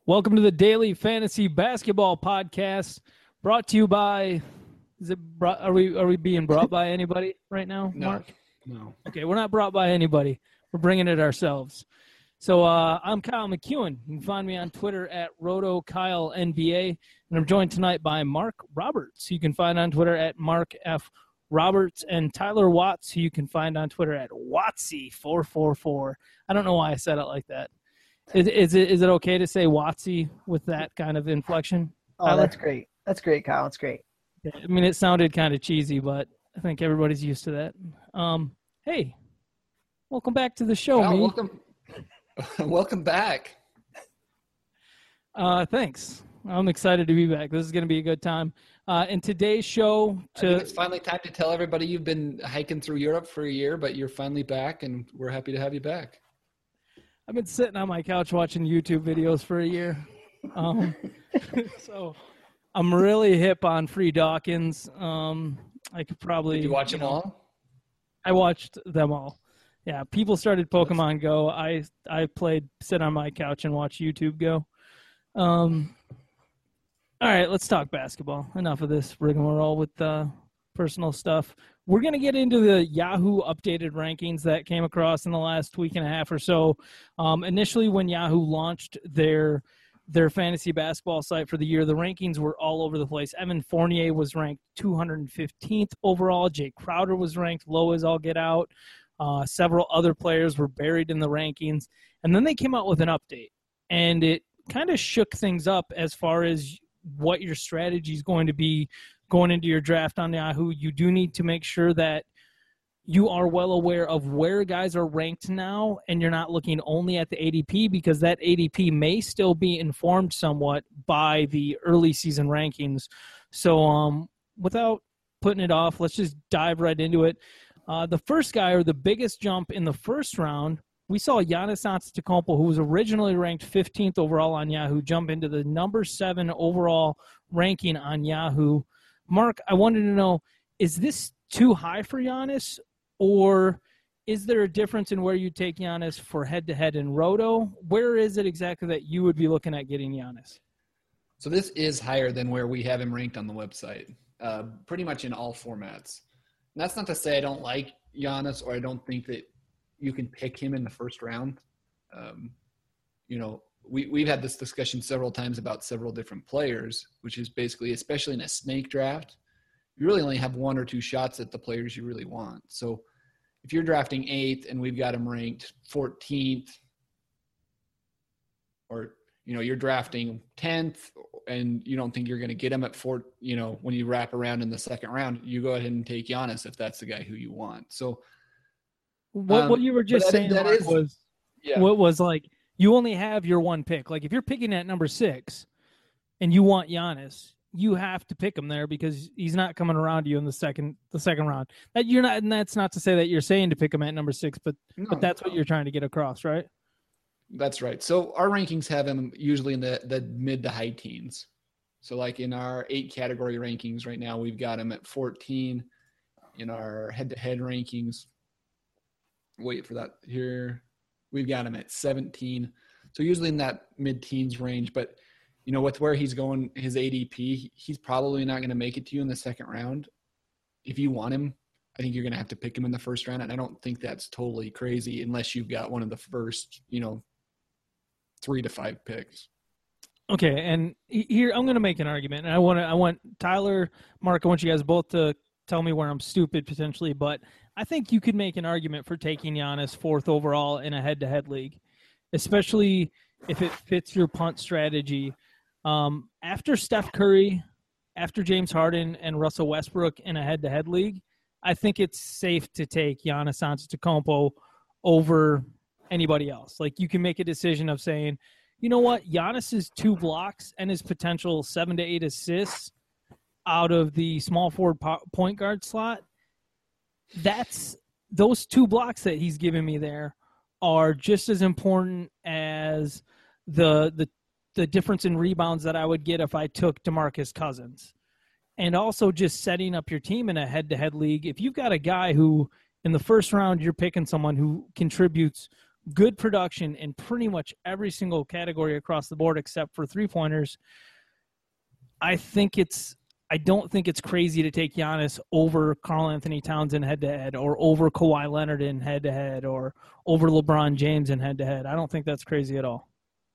Welcome to the Daily Fantasy Basketball Podcast, brought to you by. Are we being brought by anybody right now, Mark? No. Okay, we're not brought by anybody. We're bringing it ourselves. So I'm Kyle McEwen. You can find me on Twitter at RotoKyleNBA, and I'm joined tonight by Mark Roberts, who you can find on Twitter at Mark F. Roberts, and Tyler Watts, who you can find on Twitter at Watsy444. I don't know why I said it like that. Is it okay to say Watsy with that kind of inflection? Oh, Tyler? That's great. That's great, Kyle. That's great. I mean, it sounded kind of cheesy, but I think everybody's used to that. Hey, welcome back to the show, Kyle, welcome back. Thanks. I'm excited to be back. This is going to be a good time. In today's show, I think it's finally time to tell everybody you've been hiking through Europe for a year, but you're finally back, and we're happy to have you back. I've been sitting on my couch watching YouTube videos for a year. So I'm really hip on Free Dawkins. I could probably. Did you watch them all? I watched them all. Yeah, people started Pokemon Go. I sit on my couch and watch YouTube Go. All right, let's talk basketball. Enough of this rigmarole with personal stuff. We're going to get into the Yahoo updated rankings that came across in the last week and a half or so. Initially, when Yahoo launched their fantasy basketball site for the year, the rankings were all over the place. Evan Fournier was ranked 215th overall. Jay Crowder was ranked low as all get out. Several other players were buried in the rankings. And then they came out with an update. And it kind of shook things up as far as what your strategy is going to be going into your draft on Yahoo. You do need to make sure that you are well aware of where guys are ranked now, and you're not looking only at the ADP, because that ADP may still be informed somewhat by the early season rankings. So without putting it off, let's just dive right into it. The first guy, or the biggest jump in the first round, we saw Giannis Antetokounmpo, who was originally ranked 15th overall on Yahoo, jump into the number 7 overall ranking on Yahoo. Mark, I wanted to know, is this too high for Giannis, or is there a difference in where you take Giannis for head-to-head in Roto? Where is it exactly that you would be looking at getting Giannis? So this is higher than where we have him ranked on the website, pretty much in all formats. And that's not to say I don't like Giannis, or I don't think that you can pick him in the first round. We've had this discussion several times about several different players, which is basically, especially in a snake draft, you really only have one or two shots at the players you really want. So if you're drafting 8th and we've got him ranked 14th, or, you're drafting 10th and you don't think you're going to get him at 4, when you wrap around in the second round, you go ahead and take Giannis if that's the guy who you want. So what you were just saying was like, you only have your one pick. Like, if you're picking at number 6 and you want Giannis, you have to pick him there because he's not coming around to you in the second round. And that's not to say that you're saying to pick him at number 6, but that's what you're trying to get across, right? That's right. So our rankings have him usually in the mid to high teens. So like in our 8 category rankings right now, we've got him at 14. In our head-to-head rankings, wait for that here, we've got him at 17. So usually in that mid-teens range. But, with where he's going, his ADP, he's probably not going to make it to you in the second round. If you want him, I think you're going to have to pick him in the first round. And I don't think that's totally crazy unless you've got one of the first, 3 to 5 picks. Okay, and here I'm going to make an argument. And I want Tyler, Mark, I want you guys both to tell me where I'm stupid potentially, but I think you could make an argument for taking Giannis 4th overall in a head-to-head league, especially if it fits your punt strategy. After Steph Curry, after James Harden and Russell Westbrook in a head-to-head league, I think it's safe to take Giannis Antetokounmpo over anybody else. Like, you can make a decision of saying, you know what, Giannis's 2 blocks and his potential 7 to 8 assists out of the small forward point guard slot, those 2 blocks that he's giving me there are just as important as the difference in rebounds that I would get if I took DeMarcus Cousins. And also just setting up your team in a head-to-head league. If you've got a guy who in the first round you're picking someone who contributes good production in pretty much every single category across the board except for three-pointers, I don't think it's crazy to take Giannis over Karl-Anthony Towns in head-to-head, or over Kawhi Leonard in head-to-head, or over LeBron James in head-to-head. I don't think that's crazy at all.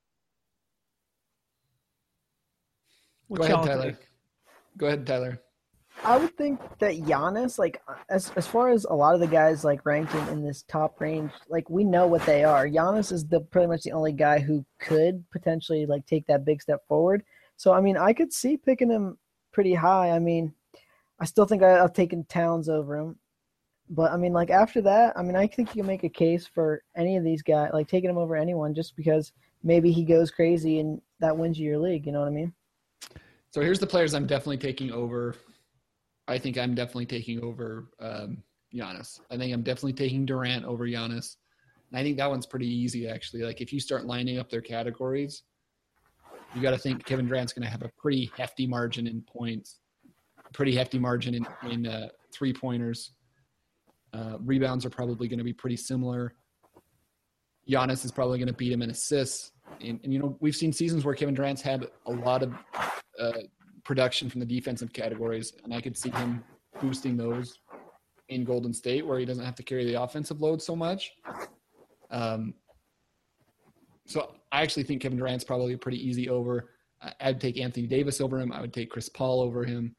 Go ahead, Tyler. I would think that Giannis, like as far as a lot of the guys like ranking in this top range, like we know what they are. Giannis is pretty much the only guy who could potentially like take that big step forward. So I mean, I could see picking him pretty high. I mean, I still think I've taken Towns over him, but I mean, like after that, I mean, I think you can make a case for any of these guys, like taking him over anyone, just because maybe he goes crazy and that wins you your league. You know what I mean? So here's the players I'm definitely taking over. I think I'm definitely taking over Giannis. I think I'm definitely taking Durant over Giannis. And I think that one's pretty easy, actually. Like, if you start lining up their categories, you got to think Kevin Durant's going to have a pretty hefty margin in points, pretty hefty margin in three-pointers. Rebounds are probably going to be pretty similar. Giannis is probably going to beat him in assists. And, you know, we've seen seasons where Kevin Durant's had a lot of production from the defensive categories, and I could see him boosting those in Golden State, where he doesn't have to carry the offensive load so much. So I actually think Kevin Durant's probably a pretty easy over. I'd take Anthony Davis over him. I would take Chris Paul over him.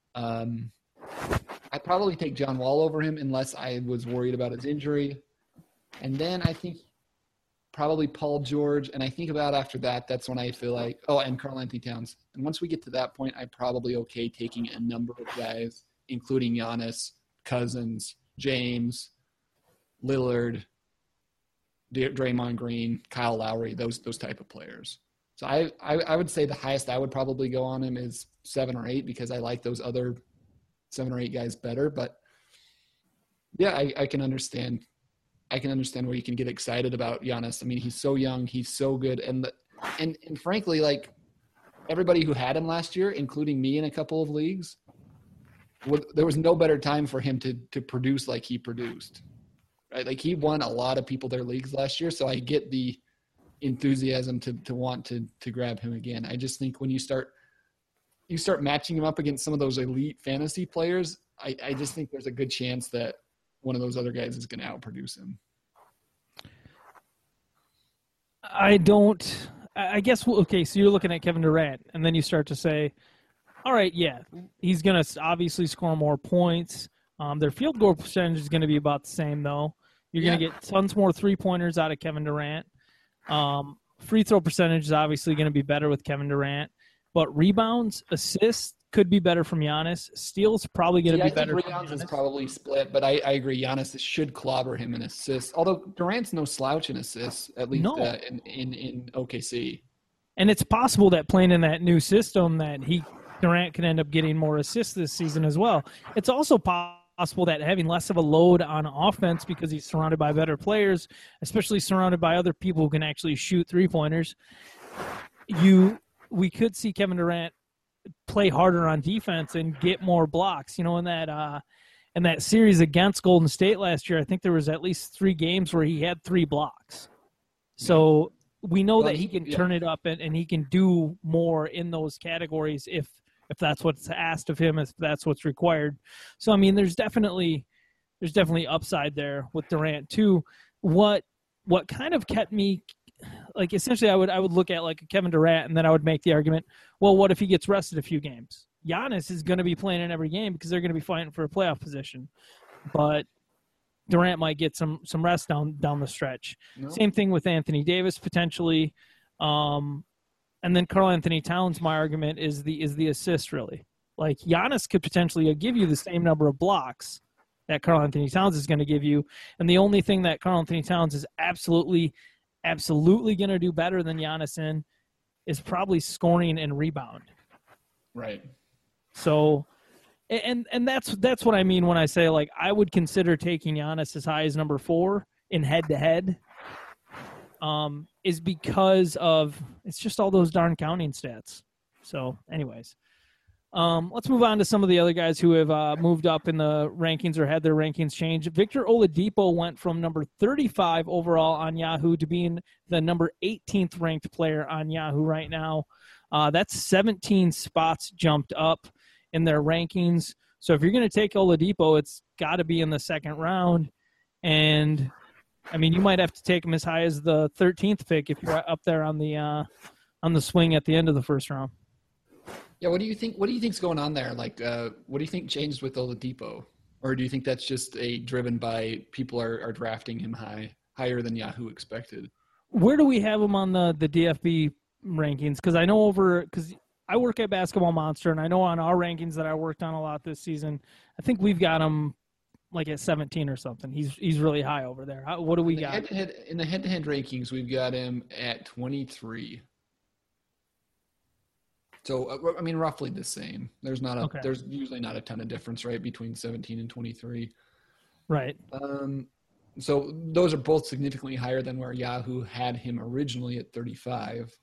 I'd probably take John Wall over him unless I was worried about his injury. And then I think probably Paul George, and I think about after that, that's when I feel like, and Karl-Anthony Towns. And once we get to that point, I'm probably okay taking a number of guys, including Giannis, Cousins, James, Lillard, Draymond Green, Kyle Lowry, those type of players. So I would say the highest I would probably go on him is 7 or 8, because I like those other 7 or 8 guys better. But yeah, I can understand. I can understand where you can get excited about Giannis. I mean, he's so young, he's so good, and frankly, like everybody who had him last year, including me in a couple of leagues, there was no better time for him to produce like he produced. Right? Like, he won a lot of people their leagues last year, so I get the enthusiasm to want to grab him again. I just think when you start matching him up against some of those elite fantasy players, I just think there's a good chance that one of those other guys is going to outproduce him. I guess, okay, so you're looking at Kevin Durant, and then you start to say, all right, yeah, he's going to obviously score more points. Their field goal percentage is going to be about the same, though. You're going to get tons more three-pointers out of Kevin Durant. Free throw percentage is obviously going to be better with Kevin Durant. But rebounds, assists could be better from Giannis. Steals probably going to be better. Rebounds is probably split, but I agree. Giannis should clobber him in assists. Although Durant's no slouch in assists, at least in OKC. And it's possible that playing in that new system that Durant can end up getting more assists this season as well. It's also possible that having less of a load on offense because he's surrounded by better players, especially surrounded by other people who can actually shoot three-pointers, we could see Kevin Durant play harder on defense and get more blocks. You know, in that series against Golden State last year, I think there was at least 3 games where he had 3 blocks. So we know that he can turn it up and he can do more in those categories if that's what's asked of him, if that's what's required. So I mean, there's definitely upside there with Durant too. What kind of kept me, like, essentially I would look at like a Kevin Durant, and then I would make the argument, well, what if he gets rested a few games? Giannis is going to be playing in every game because they're going to be fighting for a playoff position. But Durant might get some rest down the stretch. No. Same thing with Anthony Davis potentially. And then Karl-Anthony Towns, my argument is the assist, really. Like, Giannis could potentially give you the same number of blocks that Karl-Anthony Towns is going to give you. And the only thing that Karl-Anthony Towns is absolutely going to do better than Giannis in is probably scoring and rebound. Right. So, and that's what I mean when I say, like, I would consider taking Giannis as high as number 4 in head-to-head, is because of it's just all those darn counting stats. So, anyways, Let's move on to some of the other guys who have moved up in the rankings or had their rankings changed. Victor Oladipo went from number 35 overall on Yahoo to being the number 18th ranked player on Yahoo right now. That's 17 spots jumped up in their rankings. So if you're going to take Oladipo, it's got to be in the second round. And, I mean, you might have to take him as high as the 13th pick if you're up there on the swing at the end of the first round. Yeah, what do you think? What do you think's going on there? Like, what do you think changed with Oladipo, or do you think that's just driven by people are drafting him higher than Yahoo expected? Where do we have him on the DFB rankings? Because I know because I work at Basketball Monster, and I know on our rankings that I worked on a lot this season, I think we've got him like at 17 or something. He's really high over there. What do we got? In the head-to-head rankings, we've got him at 23. So, I mean, roughly the same. There's usually not a ton of difference, right, between 17 and 23. Right. So those are both significantly higher than where Yahoo had him originally at 35.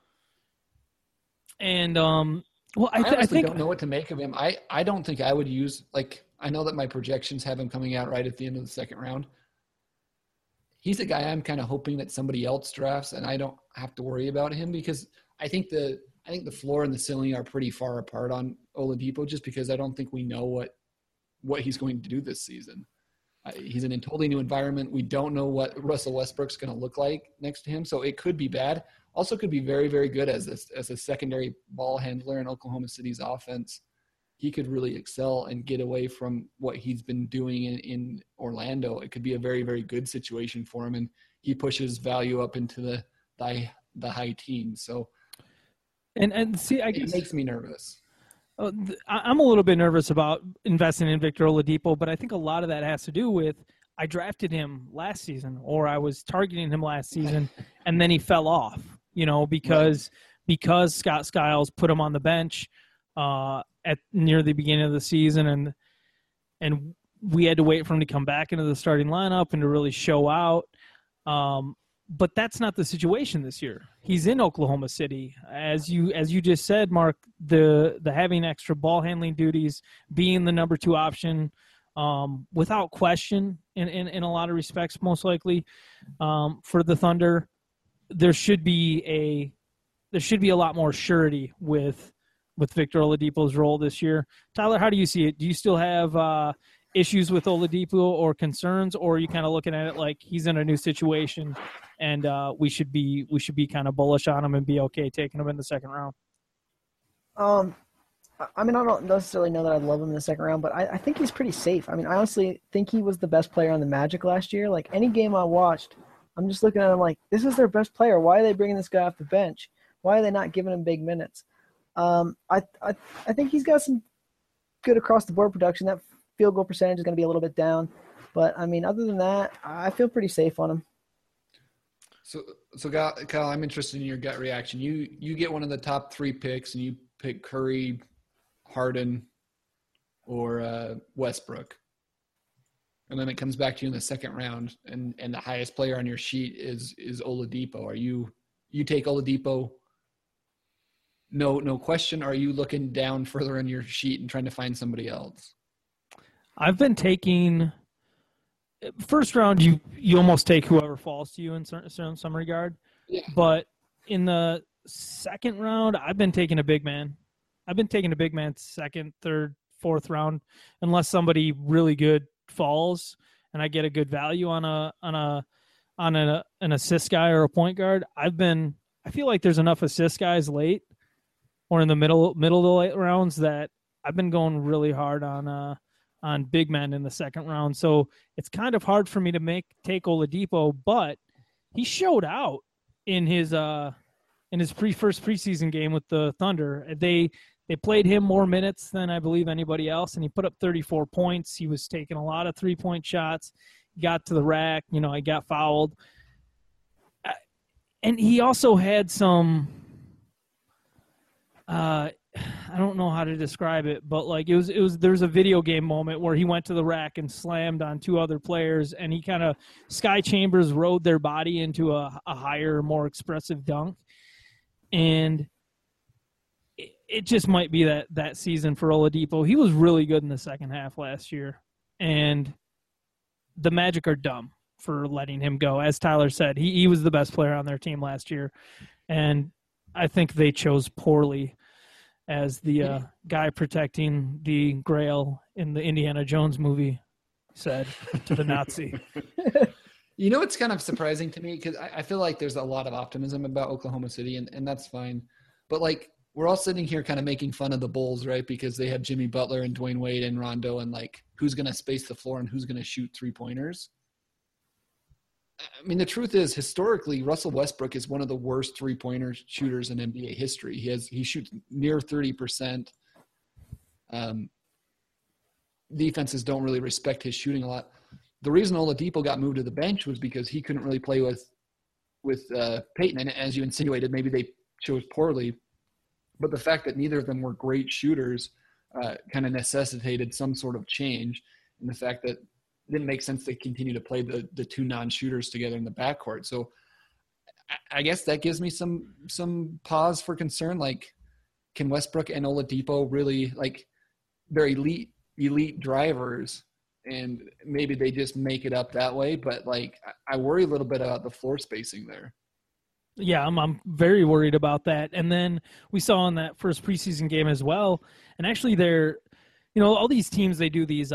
And, I think don't know what to make of him. I don't think I would use, I know that my projections have him coming out right at the end of the second round. He's a guy I'm kind of hoping that somebody else drafts, and I don't have to worry about him because I think the floor and the ceiling are pretty far apart on Oladipo just because I don't think we know what he's going to do this season. He's in a totally new environment. We don't know what Russell Westbrook's going to look like next to him, so it could be bad. Also could be very, very good as a secondary ball handler in Oklahoma City's offense. He could really excel and get away from what he's been doing in Orlando. It could be a very, very good situation for him, and he pushes value up into the high teens. So, And see, I guess it makes me nervous. I'm a little bit nervous about investing in Victor Oladipo, but I think a lot of that has to do with I drafted him last season, or I was targeting him last season, and then he fell off. Because Scott Skiles put him on the bench at near the beginning of the season, and we had to wait for him to come back into the starting lineup and to really show out. But that's not the situation this year. He's in Oklahoma City. As you just said, Mark, the having extra ball handling duties, being the number 2 option, without question in a lot of respects, most likely, for the Thunder, there should be a lot more surety with Victor Oladipo's role this year. Tyler, how do you see it? Do you still have issues with Oladipo or concerns, or are you kind of looking at it like he's in a new situation and we should be kind of bullish on him and be okay taking him in the second round? I mean, I don't necessarily know that I'd love him in the second round, but I think he's pretty safe. I mean, I honestly think he was the best player on the Magic last year. Like, any game I watched, I'm just looking at him like, this is their best player. Why are they bringing this guy off the bench? Why are they not giving him big minutes? I think he's got some good across-the-board production. That field goal percentage is going to be a little bit down. But, I mean, other than that, I feel pretty safe on him. So Kyle, I'm interested in your gut reaction. You get one of the top 3 picks, and you pick Curry, Harden, or Westbrook. And then it comes back to you in the second round, and the highest player on your sheet is Oladipo. You take Oladipo, no question, or are you looking down further in your sheet and trying to find somebody else? I've been taking first round. You almost take whoever falls to you in some regard. Yeah. But in the second round, I've been taking a big man. I've been taking a big man second, third, fourth round, unless somebody really good falls and I get a good value on an assist guy or a point guard. I feel like there's enough assist guys late or in the middle of the late rounds that I've been going really hard on big men in the second round. So it's kind of hard for me to take Oladipo, but he showed out in his first preseason game with the Thunder. They played him more minutes than I believe anybody else, and he put up 34 points. He was taking a lot of three-point shots. He got to the rack. He got fouled. And he also had some I don't know how to describe it, but like there was a video game moment where he went to the rack and slammed on 2 other players, and he kind of Sky Chambers rode their body into a higher, more expressive dunk. And it just might be that season for Oladipo. He was really good in the second half last year, and the Magic are dumb for letting him go. As Tyler said, he was the best player on their team last year, and I think they chose poorly as the guy protecting the Grail in the Indiana Jones movie said to the Nazi. You know, it's kind of surprising to me because I feel like there's a lot of optimism about Oklahoma City, and that's fine. But, like, we're all sitting here kind of making fun of the Bulls, right, because they have Jimmy Butler and Dwayne Wade and Rondo, and, like, who's going to space the floor and who's going to shoot three-pointers. I mean, the truth is, historically, Russell Westbrook is one of the worst three-pointer shooters in NBA history. He shoots near 30%. Defenses don't really respect his shooting a lot. The reason Oladipo got moved to the bench was because he couldn't really play with Peyton. And as you insinuated, maybe they chose poorly. But the fact that neither of them were great shooters kind of necessitated some sort of change. And the fact that it didn't make sense to continue to play the two non-shooters together in the backcourt. So I guess that gives me some pause for concern. Like, can Westbrook and Oladipo really, like, they're elite drivers, and maybe they just make it up that way. But, like, I worry a little bit about the floor spacing there. Yeah, I'm very worried about that. And then we saw in that first preseason game as well. And actually, all these teams, they do these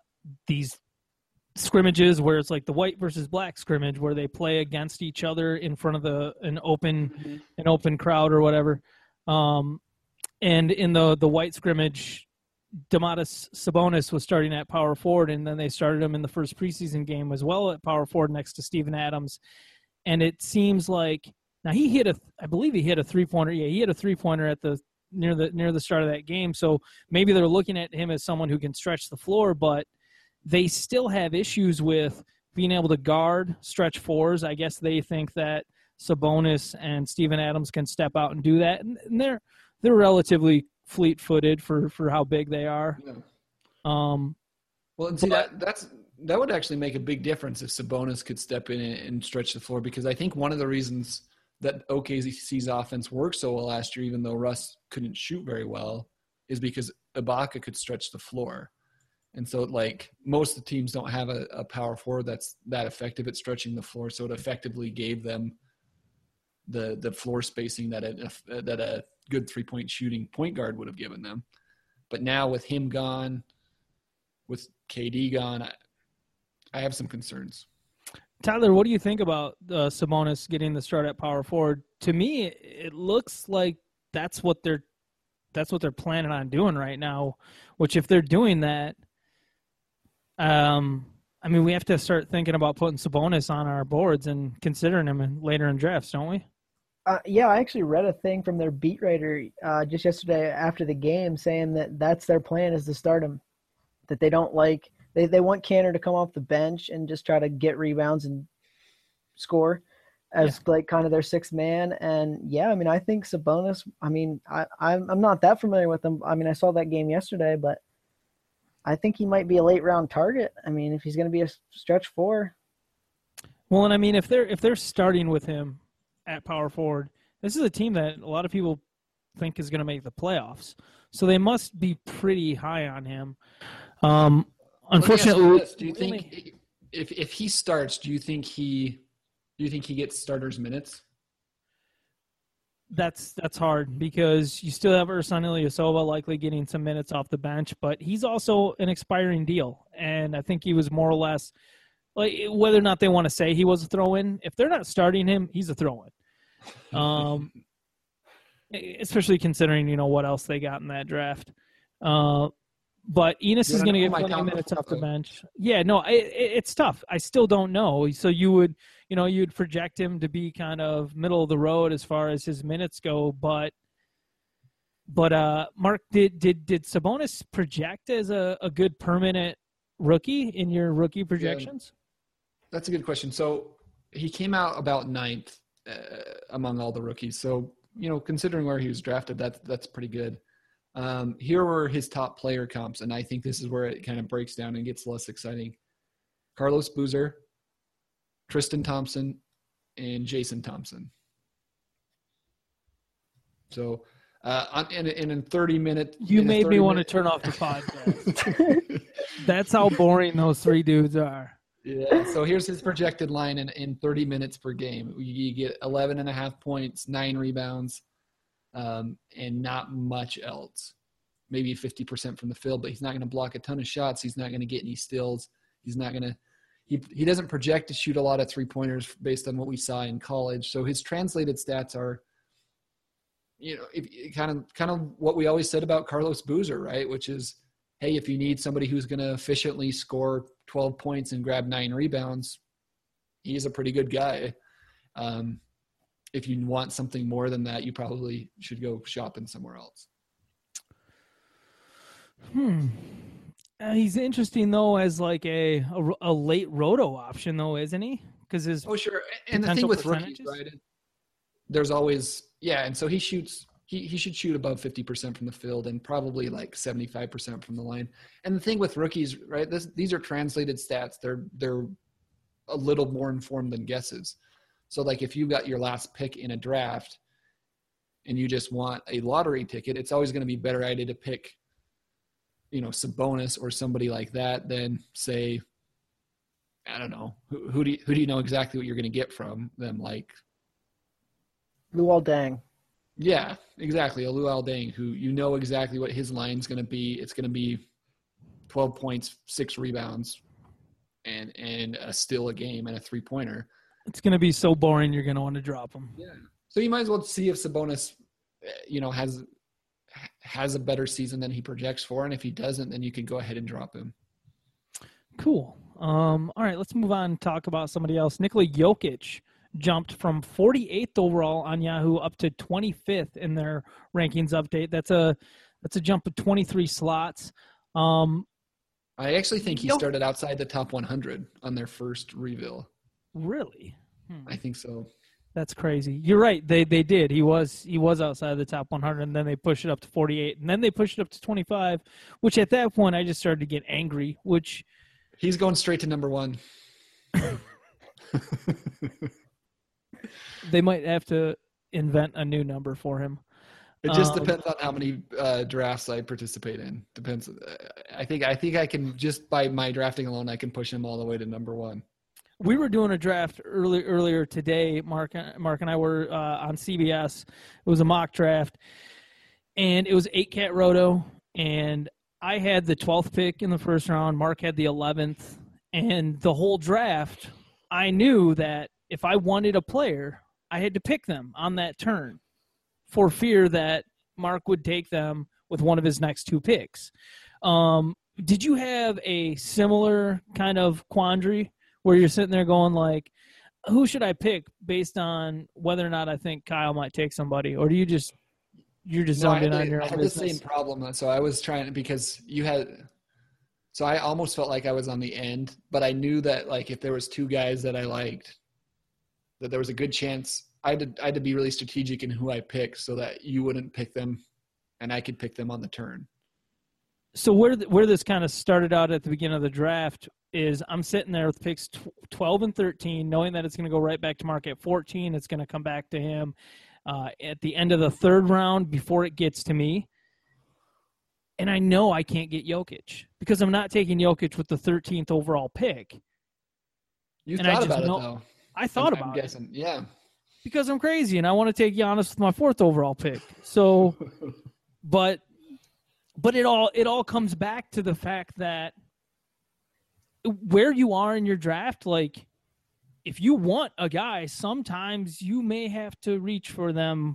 scrimmages where it's like the white versus black scrimmage where they play against each other in front of an open crowd or whatever. And in the white scrimmage, Domantas Sabonis was starting at power forward, and then they started him in the first preseason game as well at power forward next to Steven Adams. And it seems like now I believe he hit a three-pointer. Yeah, he hit a three-pointer at near the start of that game. So maybe they're looking at him as someone who can stretch the floor, but they still have issues with being able to guard stretch fours. I guess they think that Sabonis and Steven Adams can step out and do that, and they're relatively fleet-footed for how big they are. Yeah. Well, and see, that would actually make a big difference if Sabonis could step in and stretch the floor, because I think one of the reasons that OKC's offense worked so well last year, even though Russ couldn't shoot very well, is because Ibaka could stretch the floor. And so, like, most of the teams don't have a power forward that's that effective at stretching the floor, so it effectively gave them the floor spacing that a good three-point shooting point guard would have given them. But now with him gone, with KD gone, I have some concerns. Tyler, what do you think about Sabonis getting the start at power forward? To me, it looks like that's what they're planning on doing right now. Which, if they're doing that, we have to start thinking about putting Sabonis on our boards and considering him later in drafts, don't we? Yeah, I actually read a thing from their beat writer just yesterday after the game saying that that's their plan, is to start him. That they don't like – they want Kanter to come off the bench and just try to get rebounds and score as like kind of their sixth man. And, yeah, I think Sabonis – I'm not that familiar with him. I saw that game yesterday, but I think he might be a late-round target. If he's going to be a stretch four. Well, and if they're starting with him at power forward, this is a team that a lot of people think is going to make the playoffs, so they must be pretty high on him. Unfortunately, do you think if he starts, do you think he gets starters minutes? That's hard because you still have Ersan Ilyasova likely getting some minutes off the bench, but he's also an expiring deal, and I think he was more or less like, whether or not they want to say he was a throw-in, if they're not starting him, he's a throw-in. Especially considering, what else they got in that draft. But Enes is going to get 20 minutes off the bench. Yeah, no, it's tough. I still don't know. So you'd project him to be kind of middle of the road as far as his minutes go. But Mark, did Sabonis project as a good permanent rookie in your rookie projections? Yeah, that's a good question. So he came out about ninth among all the rookies. So, considering where he was drafted, that's pretty good. Here were his top player comps, and I think this is where it kind of breaks down and gets less exciting. Carlos Boozer, Tristan Thompson, and Jason Thompson. So And in 30 minutes. You made me want to turn off the podcast. That's how boring those three dudes are. Yeah. So here's his projected line in 30 minutes per game. You get 11.5 points, 9 rebounds, and not much else. Maybe 50% from the field, but he's not going to block a ton of shots. He's not going to get any steals. He's not going to. He doesn't project to shoot a lot of 3-pointers based on what we saw in college. So his translated stats are, kind of what we always said about Carlos Boozer, right? Which is, hey, if you need somebody who's going to efficiently score 12 points and grab 9 rebounds, he's a pretty good guy. If you want something more than that, you probably should go shopping somewhere else. He's interesting though as like a late roto option though, isn't he? Because his sure. And the thing with rookies, right? There's always and so he shoots. He should shoot above 50% from the field and probably like 75% from the line. And the thing with rookies, right? These are translated stats. They're a little more informed than guesses. So like if you got your last pick in a draft and you just want a lottery ticket, it's always going to be a better idea to pick, Sabonis or somebody like that than say, I don't know, who do you know exactly what you're going to get from them? Like Luol Deng. Yeah, exactly. A Luol Deng, who exactly what his line's going to be. It's going to be 12 points, 6 rebounds, and a steal a game and a 3-pointer. It's going to be so boring you're going to want to drop him. Yeah. So you might as well see if Sabonis, has a better season than he projects for, and if he doesn't, then you can go ahead and drop him. Cool. All right, let's move on and talk about somebody else. Nikola Jokic jumped from 48th overall on Yahoo up to 25th in their rankings update. That's a jump of 23 slots. I actually think he started outside the top 100 on their first reveal. Really? I think so. That's crazy. You're right. They did. He was outside the top 100, and then they pushed it up to 48, and then they pushed it up to 25, which at that point I just started to get angry, which he's going straight to number 1. They might have to invent a new number for him. It just depends on how many drafts I participate in. Depends. I think I can, just by my drafting alone, I can push him all the way to number 1. We were doing a draft earlier today. Mark and I were on CBS. It was a mock draft, and it was 8-cat roto. And I had the 12th pick in the first round. Mark had the 11th, and the whole draft, I knew that if I wanted a player, I had to pick them on that turn, for fear that Mark would take them with one of his next 2 picks. Did you have a similar kind of quandary where you're sitting there going like, who should I pick based on whether or not I think Kyle might take somebody? Or do you're just zoned in on your own business? I had the same problem. So I was trying, because so I almost felt like I was on the end, but I knew that like if there was 2 guys that I liked, that there was a good chance I had to be really strategic in who I picked so that you wouldn't pick them and I could pick them on the turn. So where this kind of started out at the beginning of the draft is I'm sitting there with picks 12 and 13, knowing that it's going to go right back to Mark at 14. It's going to come back to him at the end of the 3rd round before it gets to me. And I know I can't get Jokic because I'm not taking Jokic with the 13th overall pick. You thought about it, though. I thought about it. Yeah. Because I'm crazy and I want to take Giannis with my 4th overall pick. So, but it all comes back to the fact that where you are in your draft, like if you want a guy, sometimes you may have to reach for them.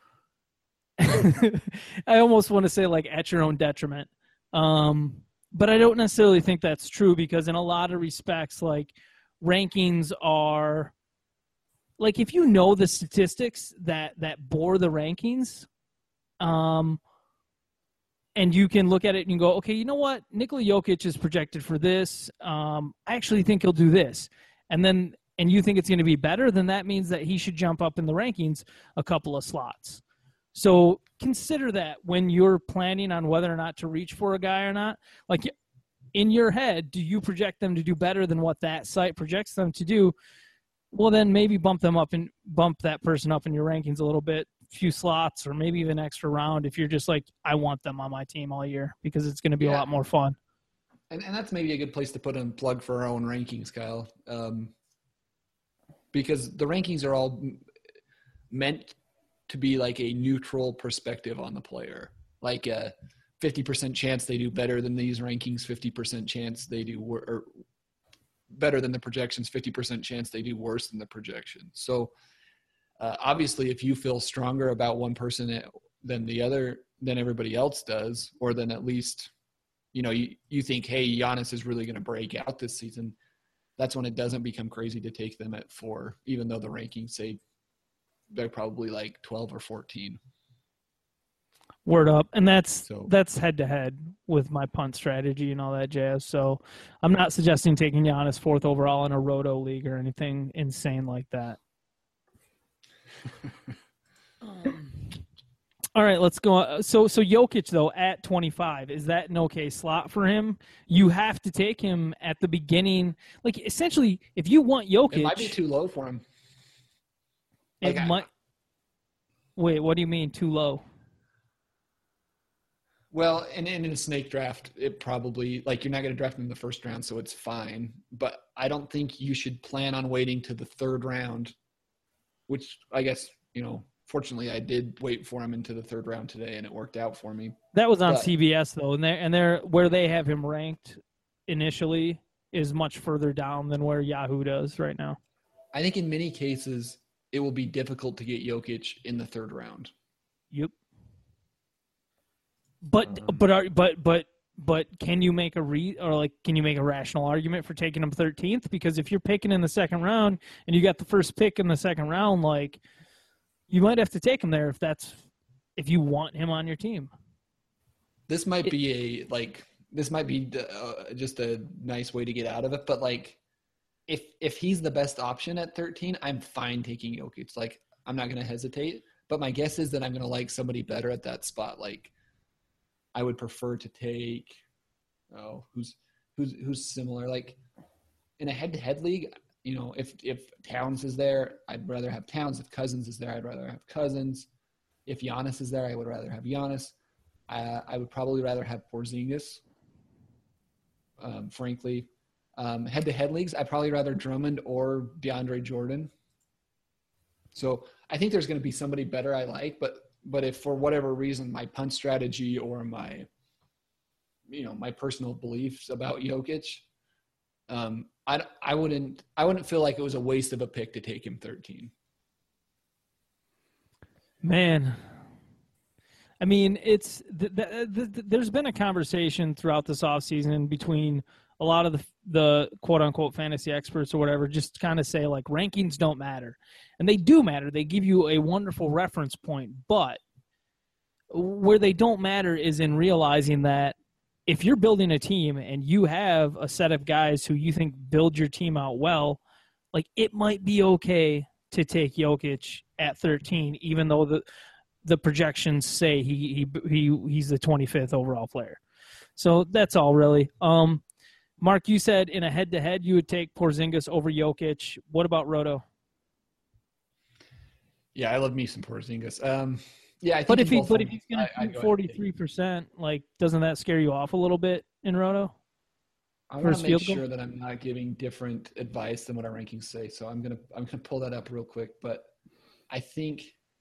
I almost want to say like at your own detriment. But I don't necessarily think that's true because in a lot of respects, like rankings are like, if you know the statistics that bore the rankings, and you can look at it and go, okay, you know what? Nikola Jokic is projected for this. I actually think he'll do this. And you think it's going to be better, then that means that he should jump up in the rankings a couple of slots. So consider that when you're planning on whether or not to reach for a guy or not. Like in your head, do you project them to do better than what that site projects them to do? Well, then maybe bump that person up in your rankings a little bit, few slots, or maybe even extra round if you're just like, I want them on my team all year because it's going to be a lot more fun. And that's maybe a good place to put in a plug for our own rankings, Kyle. Because the rankings are all meant to be like a neutral perspective on the player. Like a 50% chance they do better than these rankings, 50% chance they do or better than the projections, 50% chance they do worse than the projections. So obviously if you feel stronger about one person than the other, than everybody else does, or than at least, you think, hey, Giannis is really going to break out this season. That's when it doesn't become crazy to take them at 4, even though the rankings say they're probably like 12 or 14. Word up. And that's head to head with my punt strategy and all that jazz. So I'm not suggesting taking Giannis 4th overall in a roto league or anything insane like that. All right, let's go. So Jokic, though, at 25, is that an okay slot for him? You have to take him at the beginning. Like, essentially, if you want Jokic... It might be too low for him. Wait, what do you mean too low? Well, and in a snake draft, it probably, like, you're not going to draft him in the first round, so it's fine. But I don't think you should plan on waiting to the 3rd round, which I guess, fortunately, I did wait for him into the 3rd round today, and it worked out for me. That was on CBS, though, and they're where they have him ranked initially is much further down than where Yahoo does right now. I think in many cases it will be difficult to get Jokic in the 3rd round. Yep. But can you make can you make a rational argument for taking him 13th? Because if you're picking in the 2nd round and you got the first pick in the 2nd round, like, you might have to take him there if you want him on your team. This might be just a nice way to get out of it. But like, if he's the best option at 13, I'm fine taking Jokic. Like, I'm not going to hesitate. But my guess is that I'm going to like somebody better at that spot. Like, I would prefer to take who's similar. Like, in a head-to-head league, if Towns is there, I'd rather have Towns. If Cousins is there, I'd rather have Cousins. If Giannis is there, I would rather have Giannis. I would probably rather have Porzingis, frankly. Head-to-head leagues, I'd probably rather Drummond or DeAndre Jordan. So I think there's going to be somebody better I like, but if for whatever reason my punt strategy or my personal beliefs about Jokic, I wouldn't feel like it was a waste of a pick to take him 13. Man, I mean, it's there's been a conversation throughout this offseason between a lot of the quote unquote fantasy experts or whatever, just kind of say like rankings don't matter, and they do matter. They give you a wonderful reference point, but where they don't matter is in realizing that if you're building a team and you have a set of guys who you think build your team out well, like, it might be okay to take Jokic at 13, even though the projections say he's the 25th overall player. So that's all really. Mark, you said in a head-to-head you would take Porzingis over Jokic. What about Roto? Yeah, I love me some Porzingis. Yeah, I think but if he's going to shoot 43%, like, doesn't that scare you off a little bit in Roto? I want to make sure that I'm not giving different advice than what our rankings say. So I'm gonna pull that up real quick. But I think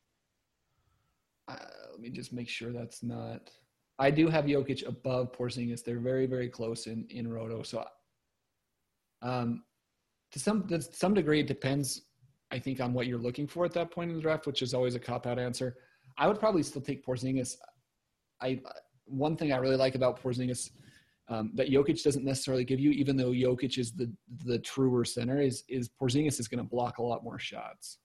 let me just make sure that's not. I do have Jokic above Porzingis. They're very, very close in Roto. So to some degree, it depends, I think, on what you're looking for at that point in the draft, which is always a cop-out answer. I would probably still take Porzingis. One thing I really like about Porzingis that Jokic doesn't necessarily give you, even though Jokic is the truer center, is Porzingis is going to block a lot more shots.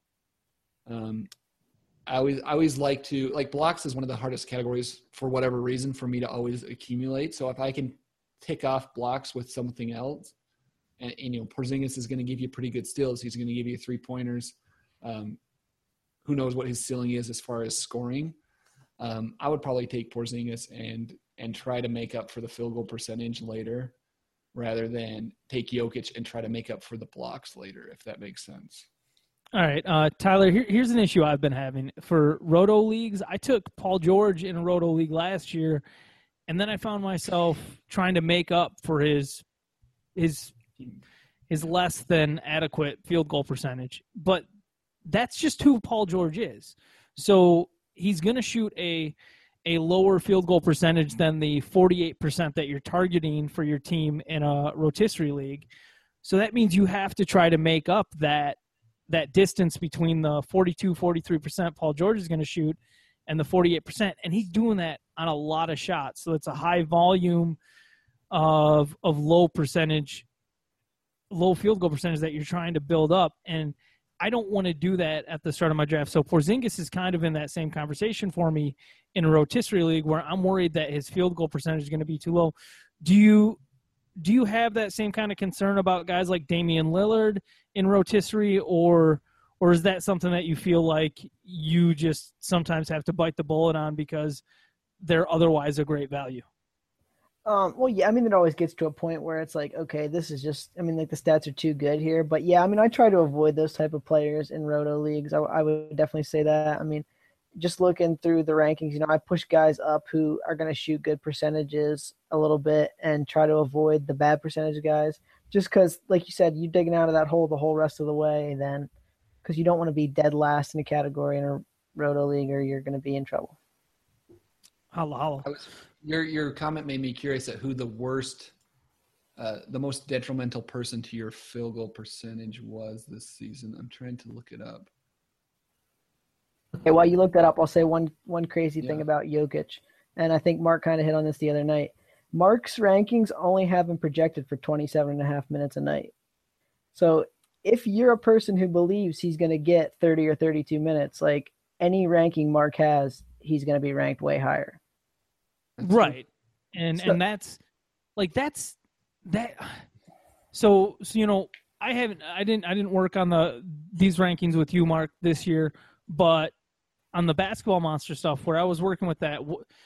I always like to, like, blocks is one of the hardest categories for whatever reason for me to always accumulate. So if I can tick off blocks with something else, and Porzingis is going to give you pretty good steals. He's going to give you 3-pointers. Who knows what his ceiling is as far as scoring. I would probably take Porzingis and try to make up for the field goal percentage later. rather than take Jokic and try to make up for the blocks later, if that makes sense. All right, Tyler, here's an issue I've been having. For Roto leagues, I took Paul George in a Roto league last year, and then I found myself trying to make up for his less than adequate field goal percentage. But that's just who Paul George is. So he's going to shoot a lower field goal percentage than the 48% that you're targeting for your team in a rotisserie league. So that means you have to try to make up that distance between the 42, 43% Paul George is going to shoot and the 48%. And he's doing that on a lot of shots. So it's a high volume of low field goal percentage that you're trying to build up. And I don't want to do that at the start of my draft. So Porzingis is kind of in that same conversation for me in a rotisserie league where I'm worried that his field goal percentage is going to be too low. Do you have that same kind of concern about guys like Damian Lillard in rotisserie, or is that something that you feel like you just sometimes have to bite the bullet on because they're otherwise a great value? Well, yeah, I mean, it always gets to a point where it's like, okay, this is just, I mean, like the stats are too good here. But yeah, I mean, I try to avoid those type of players in Roto leagues. I would definitely say that. I mean, just looking through the rankings, you know, I push guys up who are going to shoot good percentages a little bit and try to avoid the bad percentage guys. Just because, like you said, you're digging out of that hole the whole rest of the way then, because you don't want to be dead last in a category in a Roto league or you're going to be in trouble. Holla. Your comment made me curious at who the most detrimental person to your field goal percentage was this season. I'm trying to look it up. Okay, while you look that up, I'll say one crazy thing about Jokic, and I think Mark kind of hit on this the other night. Mark's rankings only have him projected for 27.5 minutes a night. So if you're a person who believes he's going to get 30 or 32 minutes, like any ranking Mark has, he's going to be ranked way higher. Right. And that's that. So, you know, I didn't work on these rankings with you, Mark, this year, but on the Basketball Monster stuff where I was working with that,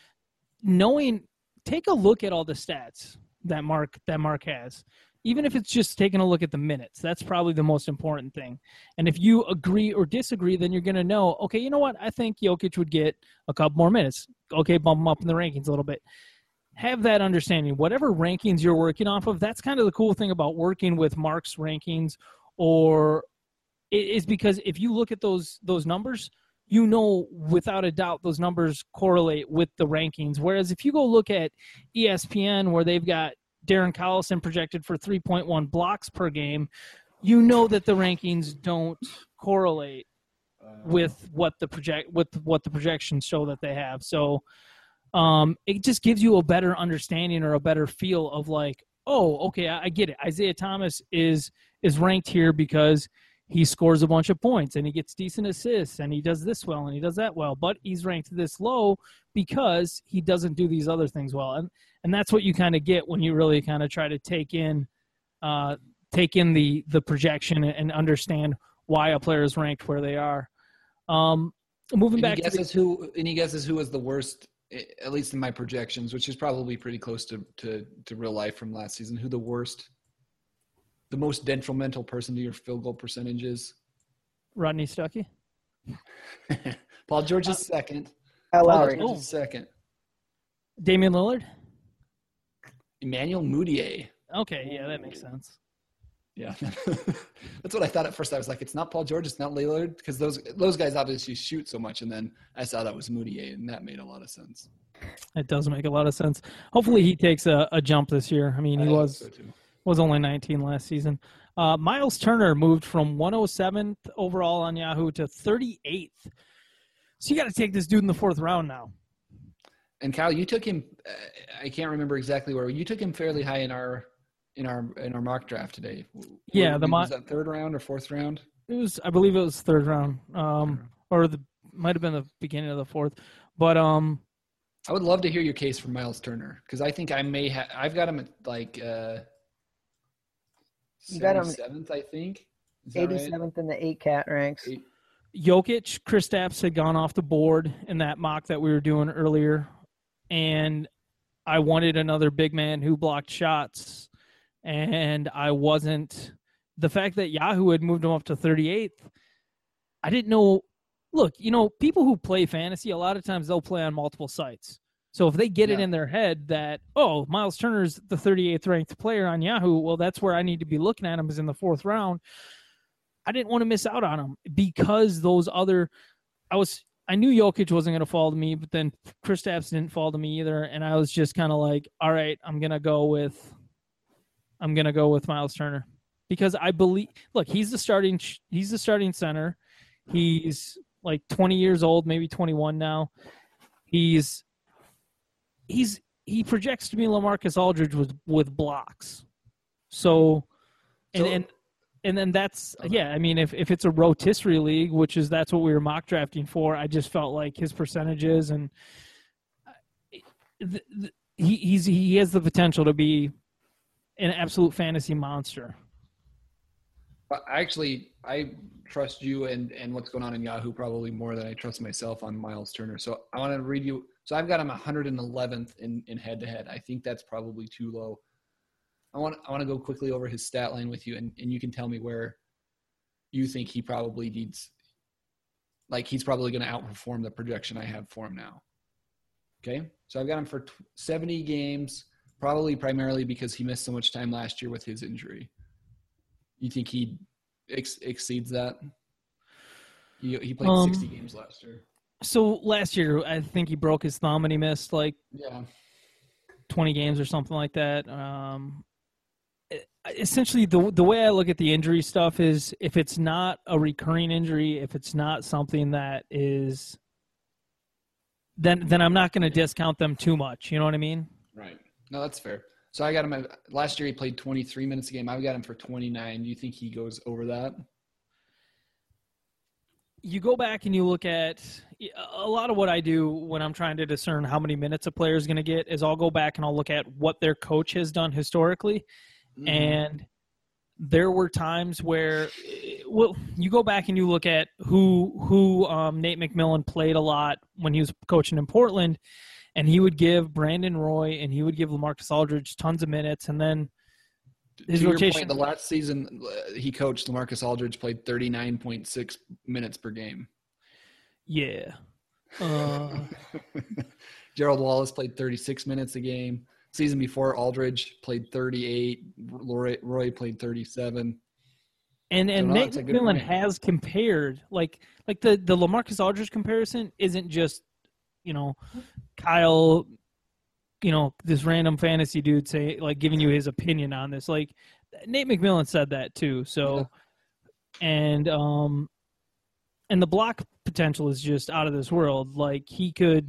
take a look at all the stats that Mark has, even if it's just taking a look at the minutes. That's probably the most important thing. And if you agree or disagree, then you're going to know, okay, you know what? I think Jokic would get a couple more minutes. Okay, bump him up in the rankings a little bit. Have that understanding. Whatever rankings you're working off of, that's kind of the cool thing about working with Mark's rankings, or is because if you look at those numbers, you know without a doubt those numbers correlate with the rankings. Whereas if you go look at ESPN where they've got Darren Collison projected for 3.1 blocks per game, you know that the rankings don't correlate with what the projections show that they have. So it just gives you a better understanding or a better feel of like, oh, okay, I get it. Isaiah Thomas is ranked here because he scores a bunch of points and he gets decent assists and he does this well and he does that well, but he's ranked this low because he doesn't do these other things well. And that's what you kind of get when you really kind of try to take in the projection and understand why a player is ranked where they are. Moving back to any guesses who was the worst, at least in my projections, which is probably pretty close to real life from last season, who the most detrimental person to your field goal percentage is? Rodney Stuckey. Paul George is second. Kyle Lowry. Paul George is second. Damian Lillard? Emmanuel Mudiay. Okay, yeah, that makes sense. Yeah. That's what I thought at first. I was like, it's not Paul George, it's not Lillard, because those guys obviously shoot so much, and then I saw that was Mudiay, and that made a lot of sense. It does make a lot of sense. Hopefully he takes a jump this year. I mean, he was only 19 last season. Miles Turner moved from 107th overall on Yahoo to 38th. So you got to take this dude in the fourth round now. And Kyle, you took him. I can't remember exactly where you took him. Fairly high in our mock draft today. Yeah, was that third round or fourth round? I believe it was third round. Or might have been the beginning of the fourth. But I would love to hear your case for Miles Turner, because I think I've got him at like 77th, I think. 87th right? In the 8-cat ranks. Jokic, Kristaps had gone off the board in that mock that we were doing earlier, and I wanted another big man who blocked shots and I wasn't. The fact that Yahoo had moved him up to 38th, I didn't know. Look, people who play fantasy, a lot of times they'll play on multiple sites. So if they get it in their head that, oh, Miles Turner's the 38th ranked player on Yahoo, well, that's where I need to be looking at him, is in the 4th round. I didn't want to miss out on him because those other – I knew Jokic wasn't going to fall to me, but then Kristaps didn't fall to me either, and I was just kind of like, all right, I'm going to go with Miles Turner because I believe – look, he's the starting center. He's like 20 years old, maybe 21 now. He projects to be LaMarcus Aldridge with blocks. So and then that's I mean if it's a rotisserie league, that's what we were mock drafting for, I just felt like his percentages and he has the potential to be an absolute fantasy monster. Actually, I trust you and what's going on in Yahoo probably more than I trust myself on Miles Turner. So I want to read you. So I've got him 111th in head-to-head. I think that's probably too low. I want to go quickly over his stat line with you, and you can tell me where you think he probably needs – like he's probably going to outperform the projection I have for him now. Okay? So I've got him for 70 games, probably primarily because he missed so much time last year with his injury. You think he exceeds that? He played 60 games last year. So last year, I think he broke his thumb and he missed 20 games or something like that. Essentially, the way I look at the injury stuff is if it's not a recurring injury, if it's not something that is, then I'm not going to discount them too much. You know what I mean? Right. No, that's fair. So I got him last year. He played 23 minutes a game. I've got him for 29. Do you think he goes over that? You go back and you look at a lot of what I do when I'm trying to discern how many minutes a player is going to get is I'll go back and I'll look at what their coach has done historically. Mm-hmm. And there were times where, you go back and you look at who Nate McMillan played a lot when he was coaching in Portland, and he would give Brandon Roy and he would give LaMarcus Aldridge tons of minutes, and then his rotation. Point, the last season he coached, LaMarcus Aldridge played 39.6 minutes per game. Yeah. Gerald Wallace played 36 minutes a game. Season before, Aldridge played 38. Roy played 37. And Nate McMillan has compared like the LaMarcus Aldridge comparison isn't just Kyle, this random fantasy dude giving you his opinion on this. Like Nate McMillan said that too. So, and the block potential is just out of this world. Like he could,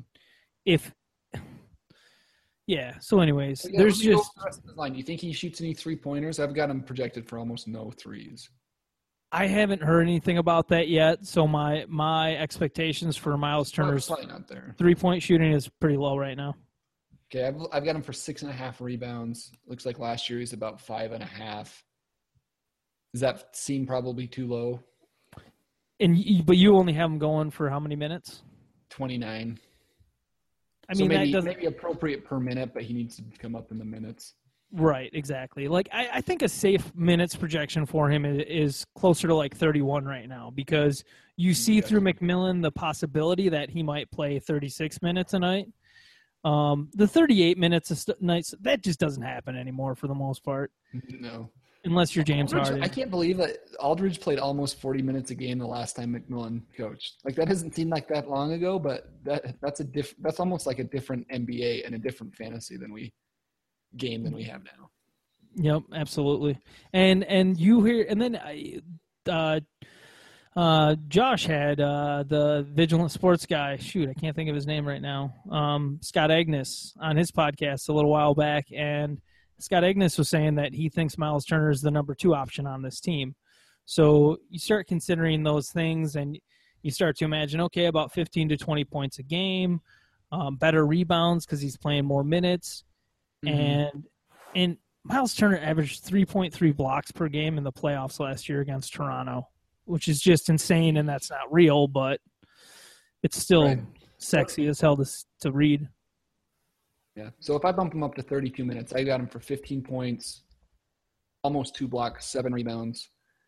So anyways, there's just. Do you think he shoots any 3-pointers? I've got him projected for almost no threes. I haven't heard anything about that yet, so my expectations for Miles Turner's 3-point shooting is pretty low right now. Okay, I've got him for 6.5 rebounds. Looks like last year he's about 5.5. Does that seem probably too low? But you only have him going for how many minutes? 29. I mean, that doesn't maybe appropriate per minute, but he needs to come up in the minutes. Right, exactly. Like I think a safe minutes projection for him is closer to like 31 right now because you see through McMillan the possibility that he might play 36 minutes a night. The 38 minutes a night, that just doesn't happen anymore for the most part. No. Unless you're James Harden. I can't believe that Aldridge played almost 40 minutes a game the last time McMillan coached. Like that doesn't seem like that long ago, but that's almost like a different NBA and a different fantasy than we have now. Yep, absolutely. And you hear, and then Josh had the Vigilant Sports guy. Shoot, I can't think of his name right now. Scott Agnes on his podcast a little while back, and Scott Agnes was saying that he thinks Miles Turner is the number 2 option on this team. So you start considering those things, and you start to imagine, okay, about 15 to 20 points a game, better rebounds because he's playing more minutes. Mm-hmm. And Miles Turner averaged 3.3 blocks per game in the playoffs last year against Toronto, which is just insane, and that's not real, but it's still sexy as hell to read. Yeah. So if I bump him up to 32 minutes, I got him for 15 points, almost 2 blocks, 7 rebounds.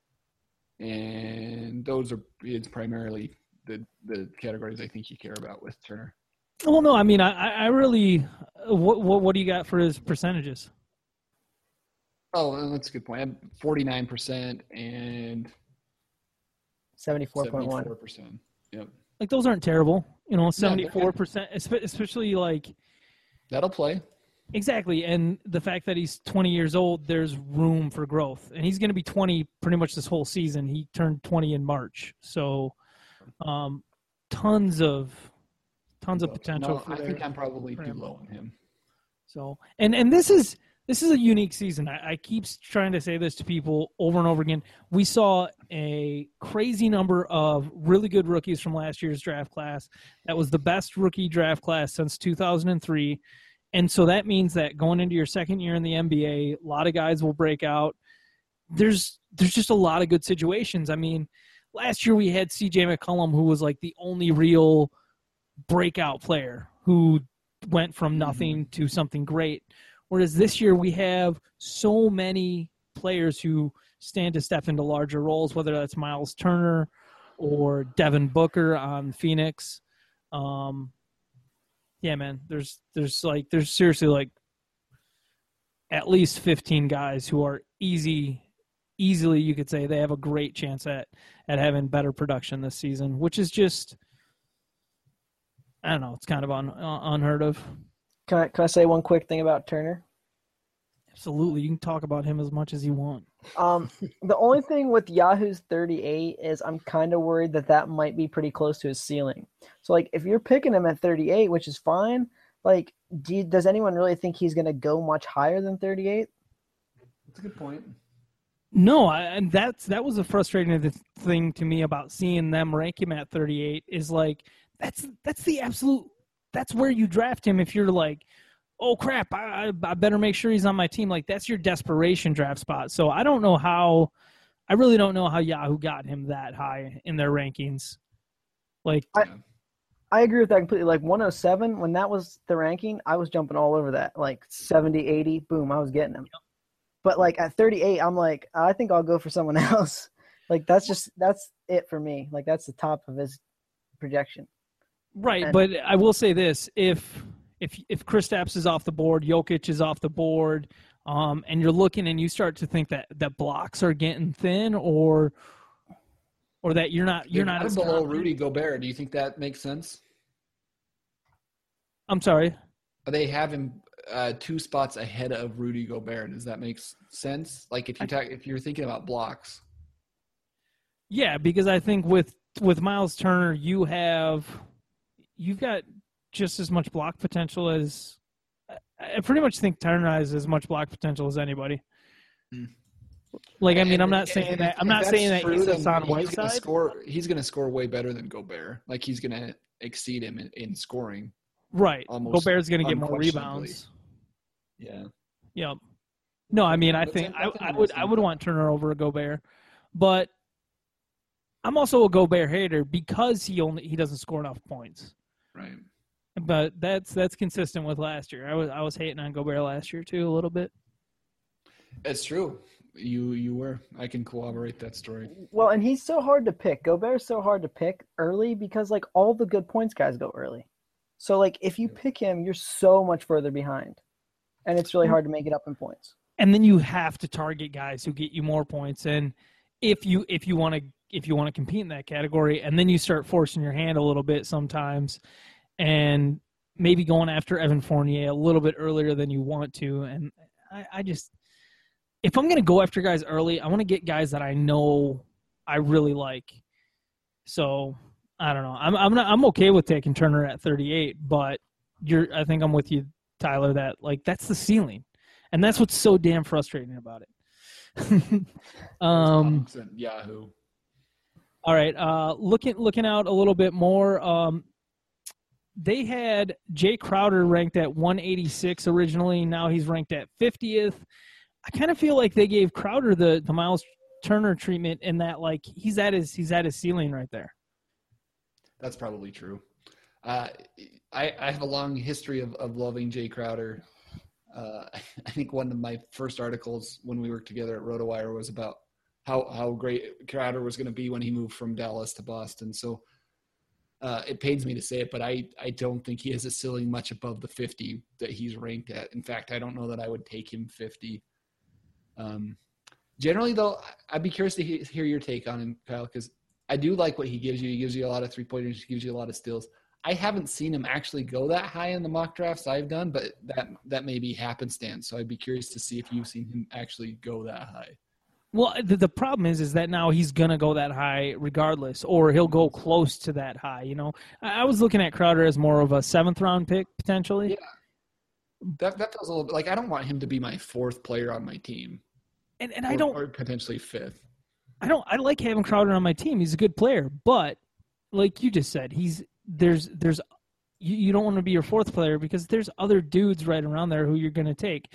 And it's primarily the categories I think you care about with Turner. Well, no, I mean, I really, what do you got for his percentages? Oh, that's a good point. 49% and 74.1. 74%. Yep. Like, those aren't terrible. 74%, especially like. That'll play. Exactly, and the fact that he's 20 years old, there's room for growth. And he's going to be 20 pretty much this whole season. He turned 20 in March. So tons of potential. No, I think I'm probably too low on him. So, and this is a unique season. I keep trying to say this to people over and over again. We saw a crazy number of really good rookies from last year's draft class. That was the best rookie draft class since 2003. And so that means that going into your second year in the NBA, a lot of guys will break out. There's just a lot of good situations. I mean, last year we had CJ McCollum, who was like the only real breakout player who went from nothing to something great. Whereas this year we have so many players who stand to step into larger roles, whether that's Miles Turner or Devin Booker on Phoenix. Yeah, man, there's seriously like at least 15 guys who are easily you could say they have a great chance at having better production this season, which is just, I don't know, it's kind of unheard of. Can I say one quick thing about Turner? Absolutely, you can talk about him as much as you want. The only thing with Yahoo's 38 is I'm kind of worried that might be pretty close to his ceiling. So, like, if you're picking him at 38, which is fine, like, does anyone really think he's going to go much higher than 38? That's a good point. No, and that was a frustrating thing to me about seeing them rank him at 38 is like that's the absolute, that's where you draft him if you're like, oh crap, I better make sure he's on my team. Like, that's your desperation draft spot. So I really don't know how Yahoo got him that high in their rankings. Like, I agree with that completely. Like 107, when that was the ranking, I was jumping all over that. Like 70, 80, boom, I was getting him. Yep. But like at 38, I'm like, I think I'll go for someone else. Like that's it for me. Like that's the top of his projection. Right, but I will say this: if Kristaps is off the board, Jokic is off the board, and you're looking and you start to think that blocks are getting thin, or that you're not below Rudy Gobert. Do you think that makes sense? I'm sorry. They have him 2 spots ahead of Rudy Gobert. Does that make sense? Like if you're thinking about blocks. Yeah, because I think with Miles Turner, you've got just as much block potential as I pretty much think Turner has as much block potential as anybody. Like, I mean, I'm not saying that. I'm not saying that he's Hassan Whiteside. He's going to score way better than Gobert. Like, he's going to exceed him in scoring. Right. Gobert's going to get more rebounds. Yeah. Yep. No, I mean, I think I would want Turner over a Gobert, but I'm also a Gobert hater because he doesn't score enough points. Right. But that's consistent with last year. I was hating on Gobert last year too a little bit. It's true. You were. I can corroborate that story. Well, and he's so hard to pick. Gobert's so hard to pick early because like all the good points guys go early. So like if you pick him, you're so much further behind. And it's really hard to make it up in points. And then you have to target guys who get you more points. And if you want to compete in that category, and then you start forcing your hand a little bit sometimes, and maybe going after Evan Fournier a little bit earlier than you want to. And I just, if I'm going to go after guys early, I want to get guys that I know I really like. So I don't know. I'm okay with taking Turner at 38, but I think I'm with you, Tyler, that like that's the ceiling, and that's what's so damn frustrating about it. Yahoo. All right. Looking out a little bit more. They had Jay Crowder ranked at 186 originally. Now he's ranked at 50th. I kind of feel like they gave Crowder the Miles Turner treatment in that like he's at his ceiling right there. That's probably true. I have a long history of loving Jay Crowder. I think one of my first articles when we worked together at RotoWire was about how great Crowder was going to be when he moved from Dallas to Boston. So it pains me to say it, but I don't think he has a ceiling much above the 50 that he's ranked at. In fact, I don't know that I would take him 50. Generally, though, I'd be curious to hear your take on him, Kyle, because I do like what he gives you. He gives you a lot of three-pointers. He gives you a lot of steals. I haven't seen him actually go that high in the mock drafts I've done, but that may be happenstance. So I'd be curious to see if you've seen him actually go that high. Well, the problem is that now he's going to go that high regardless, or he'll go close to that high. You know, I was looking at Crowder as more of a 7th-round pick potentially. Yeah, that feels a little bit like I don't want him to be my 4th player on my team, and I don't, or potentially 5th. I like having Crowder on my team. He's a good player, but like you just said, there's you don't want to be your 4th player because there's other dudes right around there who you're going to take.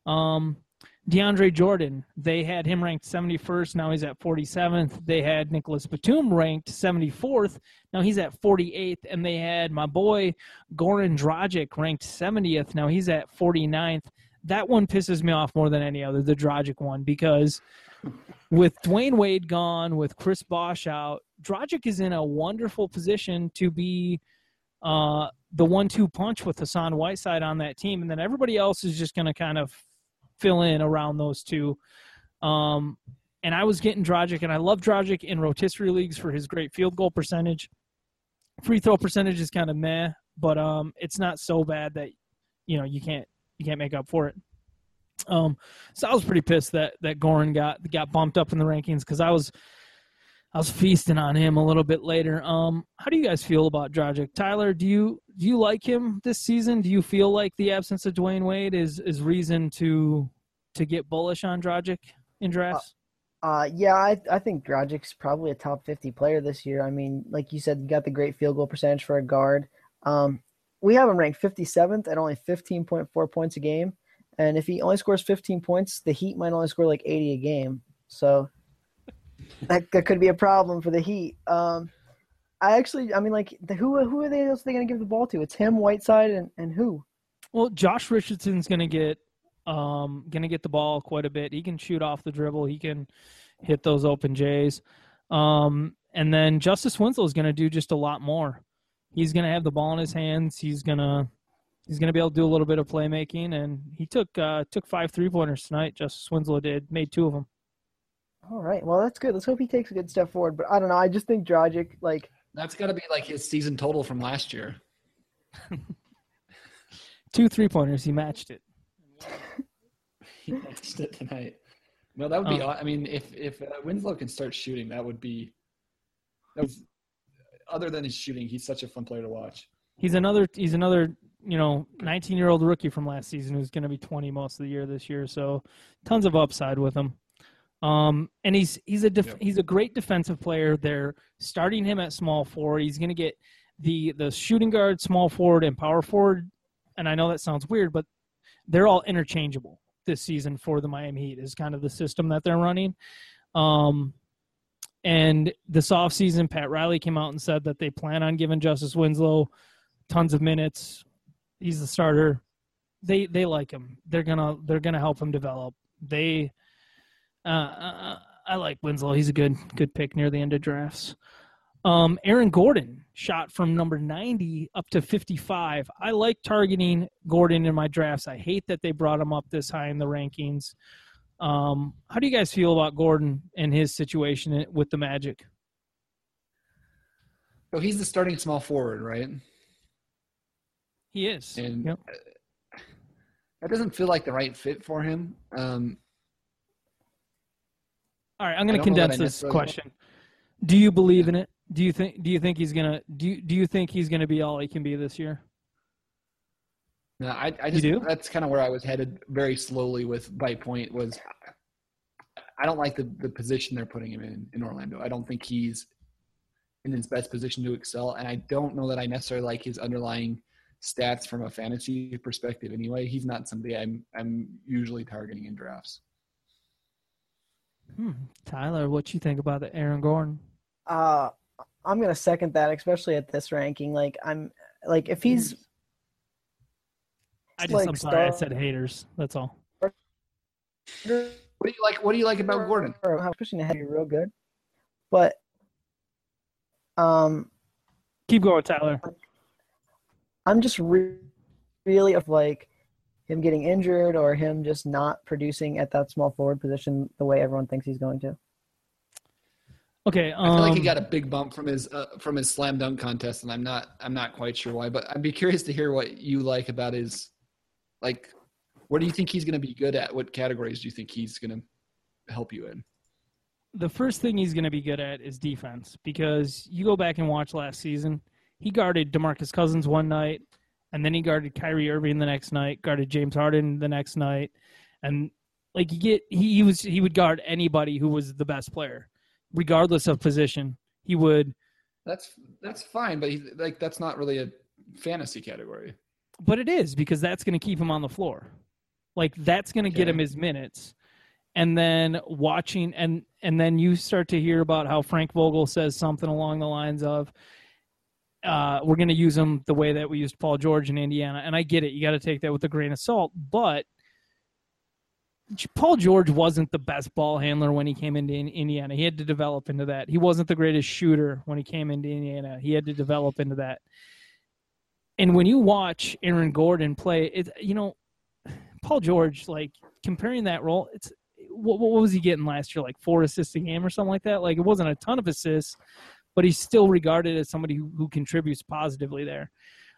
DeAndre Jordan, they had him ranked 71st. Now he's at 47th. They had Nicholas Batum ranked 74th. Now he's at 48th. And they had my boy Goran Dragic ranked 70th. Now he's at 49th. That one pisses me off more than any other, the Dragic one, because with Dwayne Wade gone, with Chris Bosh out, Dragic is in a wonderful position to be the 1-2 punch with Hassan Whiteside on that team. And then everybody else is just going to kind of fill in around those two. And I was getting Dragic, and I love Dragic in rotisserie leagues for his great field goal percentage. Free throw percentage is kind of meh, but it's not so bad that you can't make up for it. So I was pretty pissed that Goran got bumped up in the rankings because I was feasting on him a little bit later. How do you guys feel about Dragic? Tyler, do you like him this season? Do you feel like the absence of Dwayne Wade is reason to get bullish on Dragic in drafts? Yeah, I think Dragic's probably a top 50 player this year. I mean, like you said, you got the great field goal percentage for a guard. We have him ranked 57th at only 15.4 points a game. And if he only scores 15 points, the Heat might only score like 80 a game. So that could be a problem for the Heat. Who are they else going to give the ball to? It's him, Whiteside, and who? Well, Josh Richardson's going to get the ball quite a bit. He can shoot off the dribble. He can hit those open J's. And then Justice Winslow is going to do just a lot more. He's going to have the ball in his hands. He's going to be able to do a little bit of playmaking, and he took 5 3-pointers tonight. Justice Winslow made 2 of them. All right, well that's good. Let's hope he takes a good step forward. But I don't know. I just think Dragic, that's got to be like his season total from last year. 2 3-pointers. He matched it. He matched it tonight. No, that would be. I mean, if Winslow can start shooting, that would be. Other than his shooting, he's such a fun player to watch. He's another 19-year-old rookie from last season who's going to be 20 most of the year this year. So tons of upside with him. And he's a great defensive player. They're starting him at small forward. He's going to get the shooting guard, small forward, and power forward. And I know that sounds weird, but they're all interchangeable this season for the Miami Heat is kind of the system that they're running. And this offseason, Pat Riley came out and said that they plan on giving Justice Winslow tons of minutes. He's the starter. They like him. They're gonna help him develop. I like Winslow. He's a good pick near the end of drafts. Aaron Gordon shot from number 90 up to 55. I like targeting Gordon in my drafts. I hate that they brought him up this high in the rankings. How do you guys feel about Gordon and his situation with the Magic? So he's the starting small forward, right? He is. And yep. That doesn't feel like the right fit for him. All right, I'm going to condense this question. Do you believe in it? Do you think he's going to do you think he's going to be all he can be this year? No, I just that's kind of where I was headed very slowly with Bite Point was I don't like the position they're putting him in Orlando. I don't think he's in his best position to excel, and I don't know that I necessarily like his underlying stats from a fantasy perspective anyway. He's not somebody I'm usually targeting in drafts. Tyler, what you think about Aaron Gordon? I'm going to second that, especially at this ranking. If he's like I'm sorry, I said haters. That's all. What do you like? What do you like about Gordon? How pushing ahead real good, but Keep going, Tyler. I'm just really of like him getting injured or him just not producing at that small forward position the way everyone thinks he's going to. Okay, I feel like he got a big bump from his slam dunk contest, and I'm not quite sure why. But I'd be curious to hear what you like about his, like, what do you think he's going to be good at? What categories do you think he's going to help you in? The first thing he's going to be good at is defense, because you go back and watch last season, he guarded DeMarcus Cousins one night, and then he guarded Kyrie Irving the next night, guarded James Harden the next night, and like he would guard anybody who was the best player, regardless of position. He would. That's fine, but that's not really a fantasy category. But it is, because that's going to keep him on the floor. Like, that's going to get him his minutes. And then watching, and then you start to hear about how Frank Vogel says something along the lines of, we're going to use him the way that we used Paul George in Indiana. And I get it. You got to take that with a grain of salt. But Paul George wasn't the best ball handler when he came into Indiana. He had to develop into that. He wasn't the greatest shooter when he came into Indiana. He had to develop into that. And when you watch Aaron Gordon play, Paul George, like, comparing that role, it's what was he getting last year? Like 4 assists a game or something like that? Like, it wasn't a ton of assists, but he's still regarded as somebody who contributes positively there.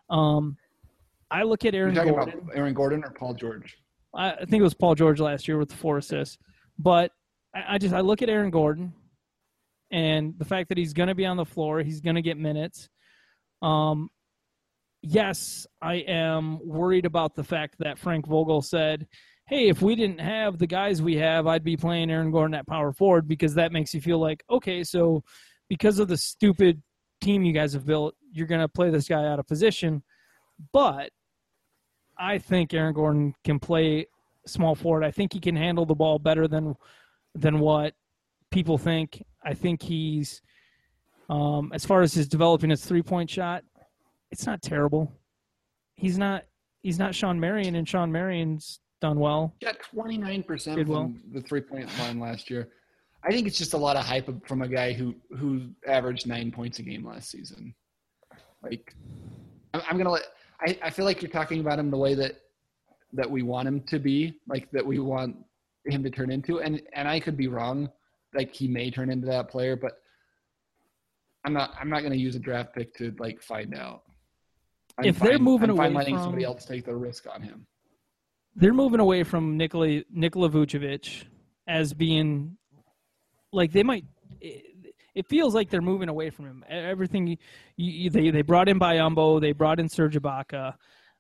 I look at Aaron Gordon. About Aaron Gordon or Paul George? I think it was Paul George last year with the 4 assists. But I look at Aaron Gordon and the fact that he's going to be on the floor, he's going to get minutes. Yes, I am worried about the fact that Frank Vogel said, hey, if we didn't have the guys we have, I'd be playing Aaron Gordon at power forward, because that makes you feel like, okay, so because of the stupid team you guys have built, you're going to play this guy out of position. But I think Aaron Gordon can play small forward. I think he can handle the ball better than what people think. I think he's, as far as his developing his three-point shot, it's not terrible. He's not Sean Marion, and Sean Marion's done well. He got 29% from the three-point line last year. I think it's just a lot of hype from a guy who averaged 9 points a game last season. Like, I'm gonna let. I feel like you're talking about him the way that we want him to be, like that we want him to turn into, and I could be wrong. Like, he may turn into that player, but I'm not going to use a draft pick to like find out. They're moving away letting from somebody else take the risk on him. They're moving away from Nikola Vucevic as being like, they might. It feels like they're moving away from him. Everything they brought in Biyombo, they brought in Serge Ibaka.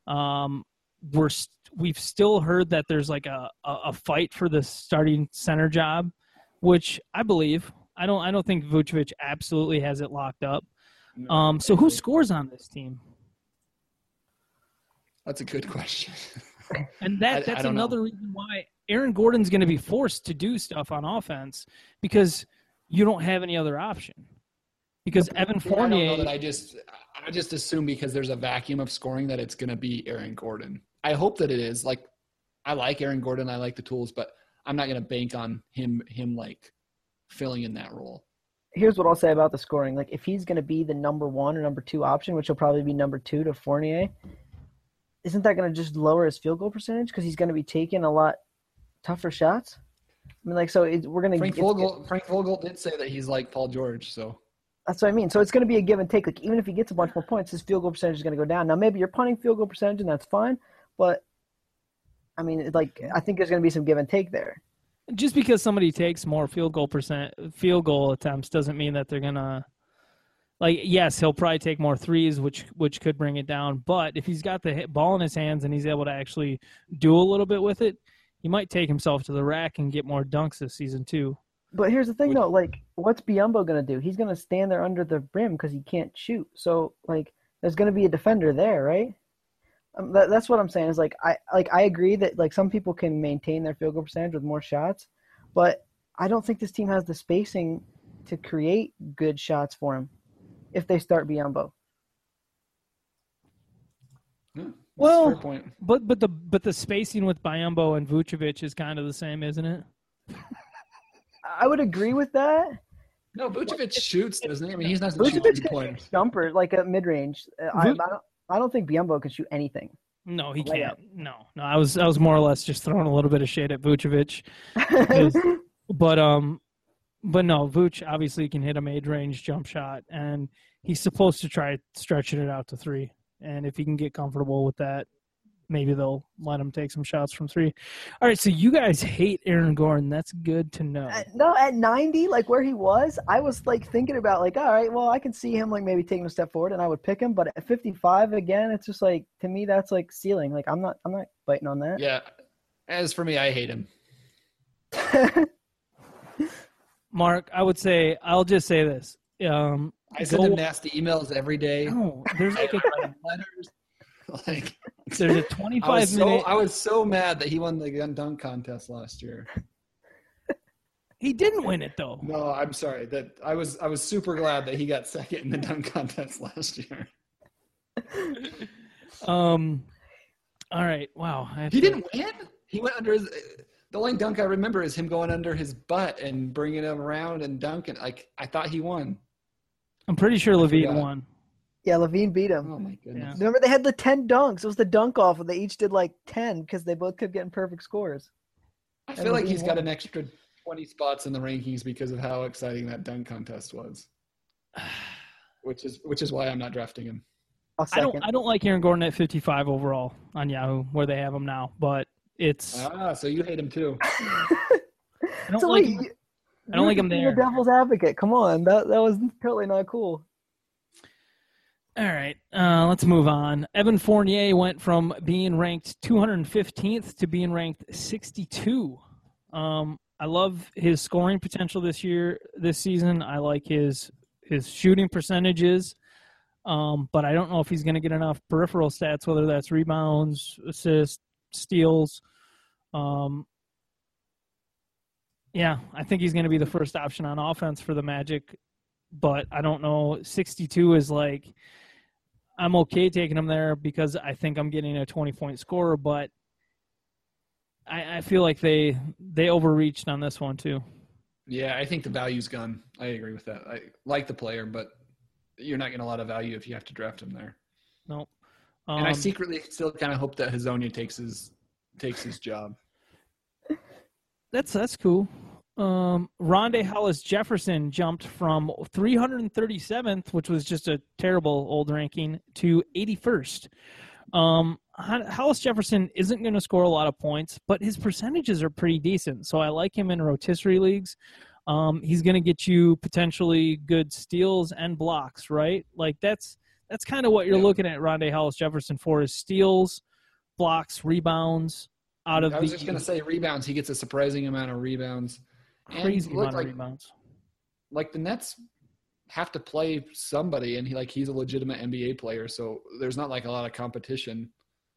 We've still heard that there's like a fight for the starting center job, which I believe. I don't think Vucevic absolutely has it locked up. So who scores on this team? That's a good question. And that's another reason why Aaron Gordon's going to be forced to do stuff on offense, because you don't have any other option. Because Evan Fournier. I don't know that I just assume because there's a vacuum of scoring that it's going to be Aaron Gordon. I hope that it is. Like, I like Aaron Gordon. I like the tools, but I'm not going to bank on him like filling in that role. Here's what I'll say about the scoring. Like, if he's going to be the number 1 or number 2 option, which will probably be number 2 to Fournier, isn't that going to just lower his field goal percentage because he's going to be taking a lot tougher shots? I mean, like, so we're going to Frank Vogel did say that he's like Paul George, so that's what I mean. So it's going to be a give and take. Like, even if he gets a bunch more points, his field goal percentage is going to go down. Now, maybe you're punting field goal percentage, and that's fine, but I mean, like, I think there's going to be some give and take there. Just because somebody takes more field goal attempts doesn't mean that they're gonna, like, yes, he'll probably take more threes, which could bring it down. But if he's got the ball in his hands and he's able to actually do a little bit with it, he might take himself to the rack and get more dunks this season too. But here's the thing, though. Like, what's Biyombo going to do? He's going to stand there under the rim because he can't shoot. So, like, there's going to be a defender there, right? That's what I'm saying. Is like I agree that like some people can maintain their field goal percentage with more shots, but I don't think this team has the spacing to create good shots for him if they start Biyombo. Yeah, that's Well, a fair point. but the spacing with Biyombo and Vucevic is kind of the same, isn't it? I would agree with that. No, Vucevic shoots, doesn't he? I mean, he's not Vucevic shooting can shoot pointers. jumper like a mid range. I don't think Biyombo can shoot anything. No, he Layup. can't. No. I was more or less just throwing a little bit of shade at Vucevic. But no, Vuce obviously can hit a mid-range jump shot, and he's supposed to try stretching it out to 3. And if he can get comfortable with that, maybe they'll let him take some shots from 3. All right, so you guys hate Aaron Gordon. That's good to know. No, at 90, like where he was, I was like thinking about like, all right, well, I can see him like maybe taking a step forward, and I would pick him. But at 55 again, it's just like to me that's like ceiling. Like I'm not biting on that. Yeah. As for me, I hate him. Mark, I'll just say this. I send him nasty emails every day. No, there's like a Letters. Like, there's a 25-minute. I was so mad that he won the dunk contest last year. He didn't win it though. No, I'm sorry. That I was super glad that he got second in the dunk contest last year. All right. Wow. He didn't win. He went under his. The only dunk I remember is him going under his butt and bringing him around and dunking. Like I thought he won. I'm pretty sure Levine won. Yeah, Levine beat him. Oh my goodness. Yeah. Remember they had the 10 dunks. It was the dunk off, and they each did like 10 because they both kept getting perfect scores. I feel like he's got an extra 20 spots in the rankings because of how exciting that dunk contest was. Which is why I'm not drafting him. I don't like Aaron Gordon at 55 overall on Yahoo, where they have him now, but it's so you hate him too. I don't like him. I don't like him there. The devil's advocate. Come on, that was totally not cool. All right, let's move on. Evan Fournier went from being ranked 215th to being ranked 62. I love his scoring potential this season. I like his shooting percentages, but I don't know if he's going to get enough peripheral stats, whether that's rebounds, assists, steals. Yeah, I think he's going to be the first option on offense for the Magic, but I don't know. 62 is like, I'm okay taking him there because I think I'm getting a 20-point scorer, but I feel like they overreached on this one too. Yeah, I think the value's gone. I agree with that. I like the player, but you're not getting a lot of value if you have to draft him there. Nope. And I secretly still kind of hope that Hazonia takes his job. That's cool. Rondé Hollis Jefferson jumped from 337th, which was just a terrible old ranking, to 81st. Hollis Jefferson isn't going to score a lot of points, but his percentages are pretty decent. So I like him in rotisserie leagues. He's going to get you potentially good steals and blocks, right? Like that's kind of what you're looking at Rondé Hollis Jefferson for, is steals, blocks, rebounds. I was just going to say rebounds. He gets a surprising amount of rebounds. Crazy amount of rebounds. Like the Nets have to play somebody, and he's a legitimate NBA player, so there's not like a lot of competition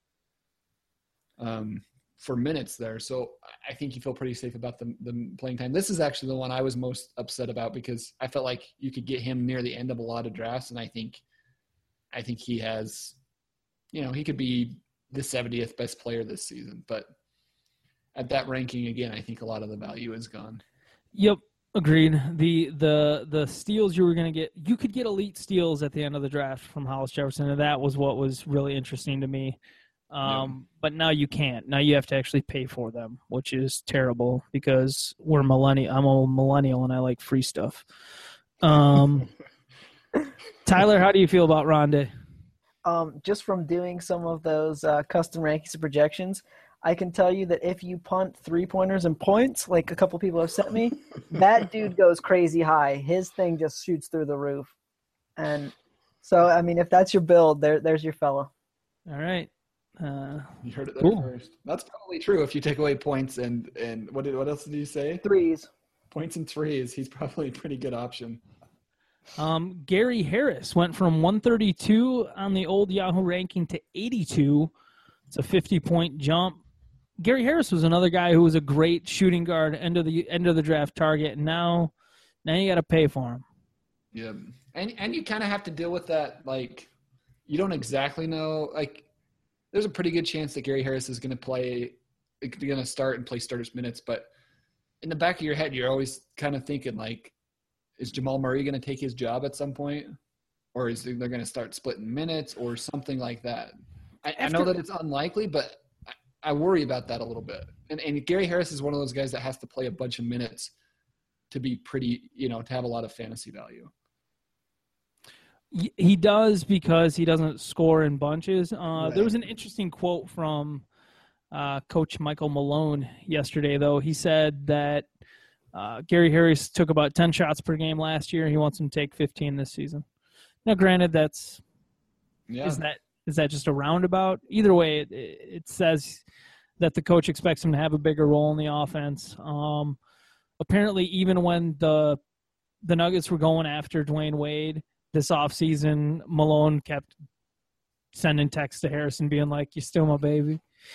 for minutes there. So I think you feel pretty safe about the playing time. This is actually the one I was most upset about because I felt like you could get him near the end of a lot of drafts, and I think he has, he could be the 70th best player this season, but at that ranking again, I think a lot of the value is gone. Yep, agreed. The steals you were going to get, you could get elite steals at the end of the draft from Hollis Jefferson, and that was what was really interesting to me. But now you can't. Now you have to actually pay for them, which is terrible because I'm a millennial and I like free stuff. Tyler, how do you feel about Rondé? Just from doing some of those custom rankings and projections, I can tell you that if you punt 3-pointers and points, like a couple people have sent me, that dude goes crazy high. His thing just shoots through the roof. And so, I mean, if that's your build, there's your fella. All right. You heard it there first. That's probably true if you take away points and what else did you say? Threes. Points and threes. He's probably a pretty good option. Gary Harris went from 132 on the old Yahoo ranking to 82. It's a 50-point jump. Gary Harris was another guy who was a great shooting guard, end of the draft target. And now you got to pay for him. Yeah, and you kind of have to deal with that. Like, you don't exactly know. Like, there's a pretty good chance that Gary Harris is going to start and play starters minutes. But in the back of your head, you're always kind of thinking, like, is Jamal Murray going to take his job at some point? Or is they're going to start splitting minutes or something like that? I know that it's unlikely, but I worry about that a little bit. And Gary Harris is one of those guys that has to play a bunch of minutes to be pretty, to have a lot of fantasy value. He does, because he doesn't score in bunches. Right. There was an interesting quote from Coach Michael Malone yesterday, though. He said that Gary Harris took about 10 shots per game last year. He wants him to take 15 this season. Now, granted, is that just a roundabout? Either way, it says that the coach expects him to have a bigger role in the offense. Apparently, even when the Nuggets were going after Dwayne Wade this offseason, Malone kept sending texts to Harrison being like, "You're still my baby."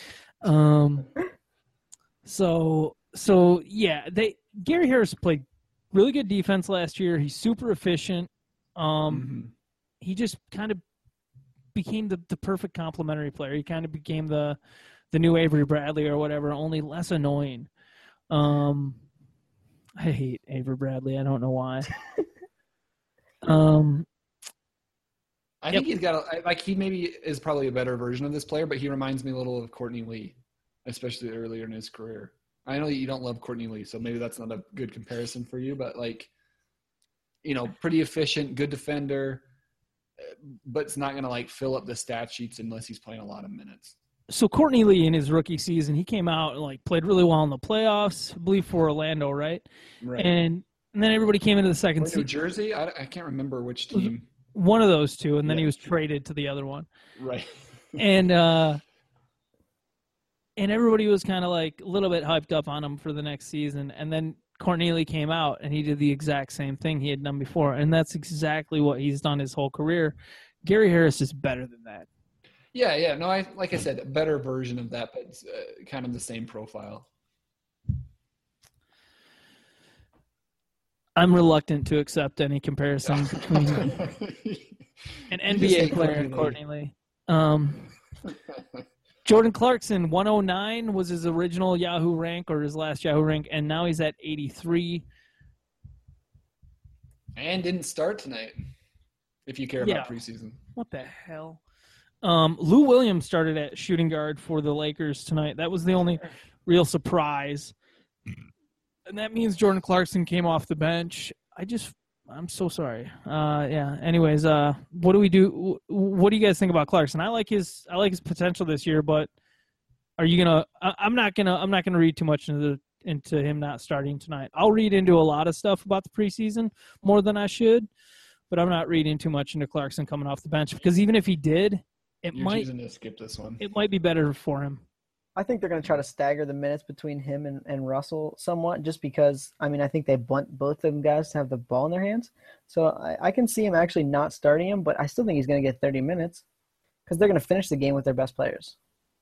So yeah, Gary Harris played really good defense last year. He's super efficient. He just kind of became the perfect complementary player. He kind of became the new Avery Bradley or whatever, only less annoying. I hate Avery Bradley. I don't know why. I think he's got he maybe is probably a better version of this player, but he reminds me a little of Courtney Lee, especially earlier in his career. I know you don't love Courtney Lee, so maybe that's not a good comparison for you, but pretty efficient, good defender, but it's not going to fill up the stat sheets unless he's playing a lot of minutes. So Courtney Lee in his rookie season, he came out and played really well in the playoffs, I believe for Orlando, right? Right. And then everybody came into the second season. New Jersey? I can't remember which team. One of those two, and then he was traded to the other one. Right. And everybody was kind of a little bit hyped up on him for the next season. And then Courtney Lee came out, and he did the exact same thing he had done before. And that's exactly what he's done his whole career. Gary Harris is better than that. Yeah. No, like I said, a better version of that, but it's kind of the same profile. I'm reluctant to accept any comparison between an NBA player and Courtney Lee. Jordan Clarkson, 109 was his original Yahoo rank or his last Yahoo rank, and now he's at 83. And didn't start tonight, if you care about preseason. What the hell? Lou Williams started at shooting guard for the Lakers tonight. That was the only real surprise. And that means Jordan Clarkson came off the bench. I'm so sorry. Anyways, what do we do? What do you guys think about Clarkson? I like his potential this year, but are you gonna? I'm not gonna read too much into him not starting tonight. I'll read into a lot of stuff about the preseason more than I should, but I'm not reading too much into Clarkson coming off the bench, because even if he did, You're choosing to skip this one. It might be better for him. I think they're going to try to stagger the minutes between him and Russell somewhat, just because, I think they want both of them guys to have the ball in their hands. So I can see him actually not starting him, but I still think he's going to get 30 minutes because they're going to finish the game with their best players.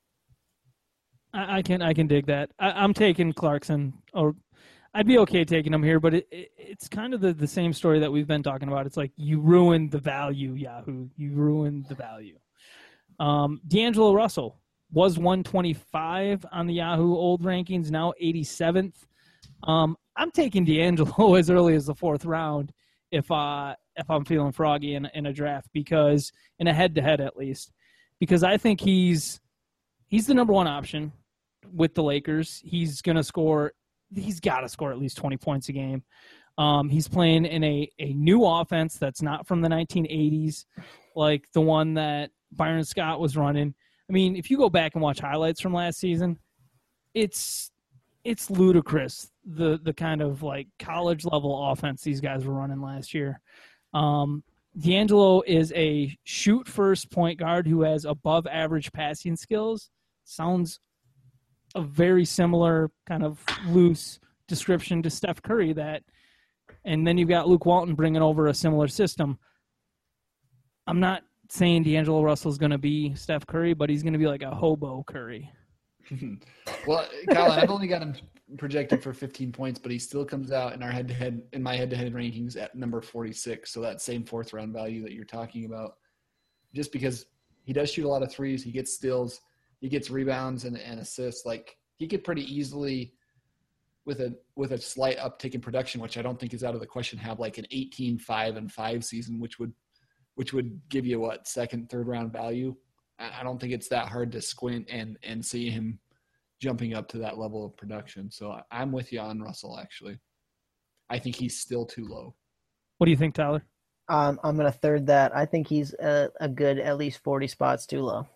I can dig that. I'm taking Clarkson, or I'd be okay taking him here, but it's kind of the same story that we've been talking about. It's like you ruined the value, Yahoo. You ruined the value. D'Angelo Russell was 125 on the Yahoo old rankings, now 87th. I'm taking D'Angelo as early as the fourth round if I'm feeling froggy in a draft, because in a head-to-head at least, because I think he's the number one option with the Lakers. He's going to score. He's got to score at least 20 points a game. He's playing in a new offense that's not from the 1980s, like the one that Byron Scott was running. If you go back and watch highlights from last season, it's ludicrous, the kind of college level offense these guys were running last year. D'Angelo is a shoot first point guard who has above average passing skills. Sounds a very similar kind of loose description to Steph Curry, and then you've got Luke Walton bringing over a similar system. I'm not saying D'Angelo Russell's going to be Steph Curry, but he's going to be like a hobo Curry. Well, Colin, I've only got him projected for 15 points, but he still comes out in my head-to-head rankings at number 46. So that same fourth round value that you're talking about, just because he does shoot a lot of threes. He gets steals. He gets rebounds and assists. Like, he could pretty easily, with a slight uptick in production, which I don't think is out of the question, have like an 18-5-5 season, which would give you second, third round value. I don't think it's that hard to squint and see him jumping up to that level of production. So I'm with you on Russell, actually. I think he's still too low. What do you think, Tyler? I'm going to third that. I think he's a good at least 40 spots too low.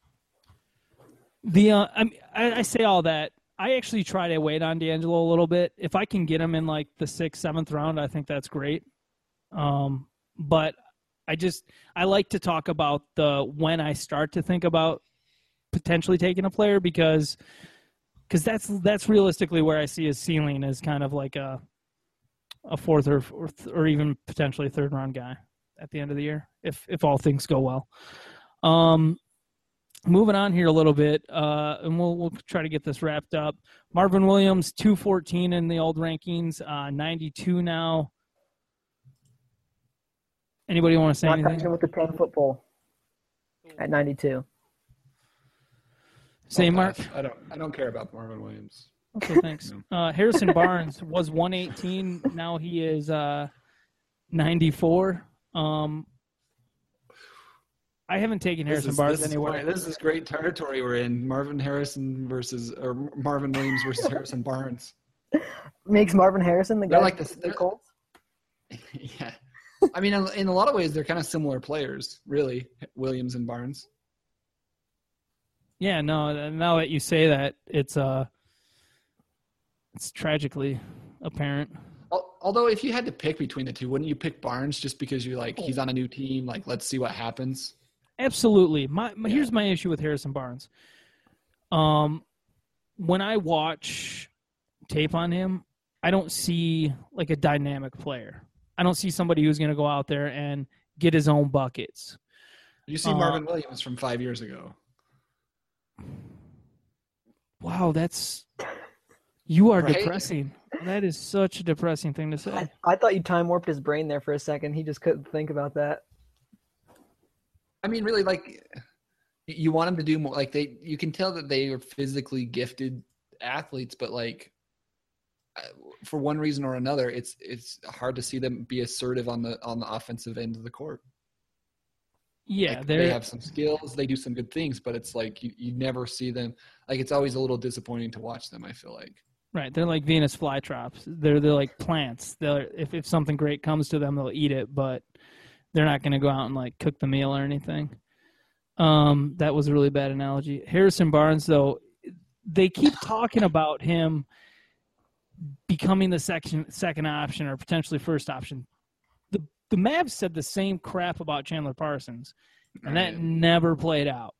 I say all that. I actually try to wait on D'Angelo a little bit. If I can get him in like the 6th, 7th round, I think that's great. But I like to talk about when I start to think about potentially taking a player because that's realistically where I see his ceiling as kind of like a 4th or even potentially 3rd round guy at the end of the year if all things go well. Moving on here a little bit, and we'll try to get this wrapped up. Marvin Williams, 214 in the old rankings, 92 now. Anybody want to say anything? Not with the 10-foot pole at 92. Say, Mark. I don't care about Marvin Williams. Okay, thanks. Harrison Barnes was 118. Now he is 94. I haven't taken Harrison Barnes anywhere. This is great territory we're in. Marvin Williams versus Harrison Barnes. Makes Marvin Harrison the guy like the Colts? Yeah. I mean, in a lot of ways, they're kind of similar players, really, Williams and Barnes. Yeah, no, now that you say that, it's tragically apparent. Although, if you had to pick between the two, wouldn't you pick Barnes just because you're like, he's on a new team, like, let's see what happens? Absolutely. Here's my issue with Harrison Barnes. When I watch tape on him, I don't see like a dynamic player. I don't see somebody who's going to go out there and get his own buckets. You see Marvin Williams from 5 years ago. Wow, you are right? Depressing. That is such a depressing thing to say. I thought you time warped his brain there for a second. He just couldn't think about that. I mean, really, like, you want him to do more. Like, you can tell that they are physically gifted athletes, but like, for one reason or another, it's hard to see them be assertive on the offensive end of the court. Yeah, like, they have some skills, they do some good things, but it's like you never see them. Like, it's always a little disappointing to watch them, I feel like. Right, they're like Venus flytraps. They're like plants. If something great comes to them, they'll eat it, but they're not going to go out and like cook the meal or anything. That was a really bad analogy. Harrison Barnes, though, they keep talking about him becoming the second option or potentially first option. The Mavs said the same crap about Chandler Parsons, and that never played out.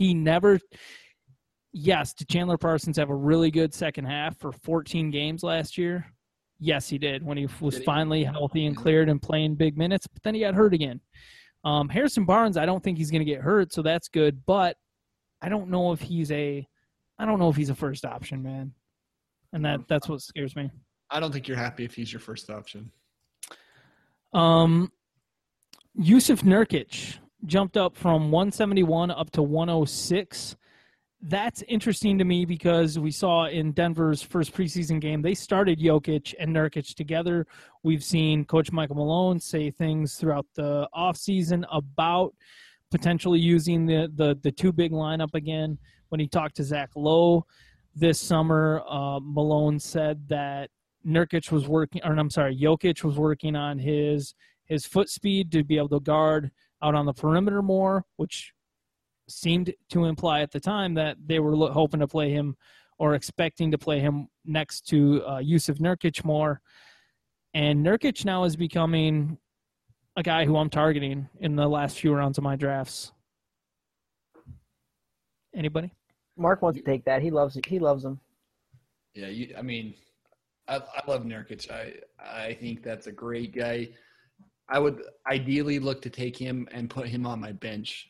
Yes, did Chandler Parsons have a really good second half for 14 games last year? Yes, he did, when he was finally healthy and cleared and playing big minutes, but then he got hurt again. Harrison Barnes, I don't think he's going to get hurt, so that's good, but I don't know if he's a first option, man. And that's what scares me. I don't think you're happy if he's your first option. Yusuf Nurkic jumped up from 171 up to 106. That's interesting to me because we saw in Denver's first preseason game, they started Jokic and Nurkic together. We've seen Coach Michael Malone say things throughout the offseason about potentially using the two big lineup again. When he talked to Zach Lowe this summer, Malone said that Jokic was working on his foot speed to be able to guard out on the perimeter more, which seemed to imply at the time that they were hoping to play him or expecting to play him next to Yusuf Nurkic more. And Nurkic now is becoming a guy who I'm targeting in the last few rounds of my drafts. Anybody? Mark wants to take that. He loves him. Yeah, I love Nurkic. I think that's a great guy. I would ideally look to take him and put him on my bench,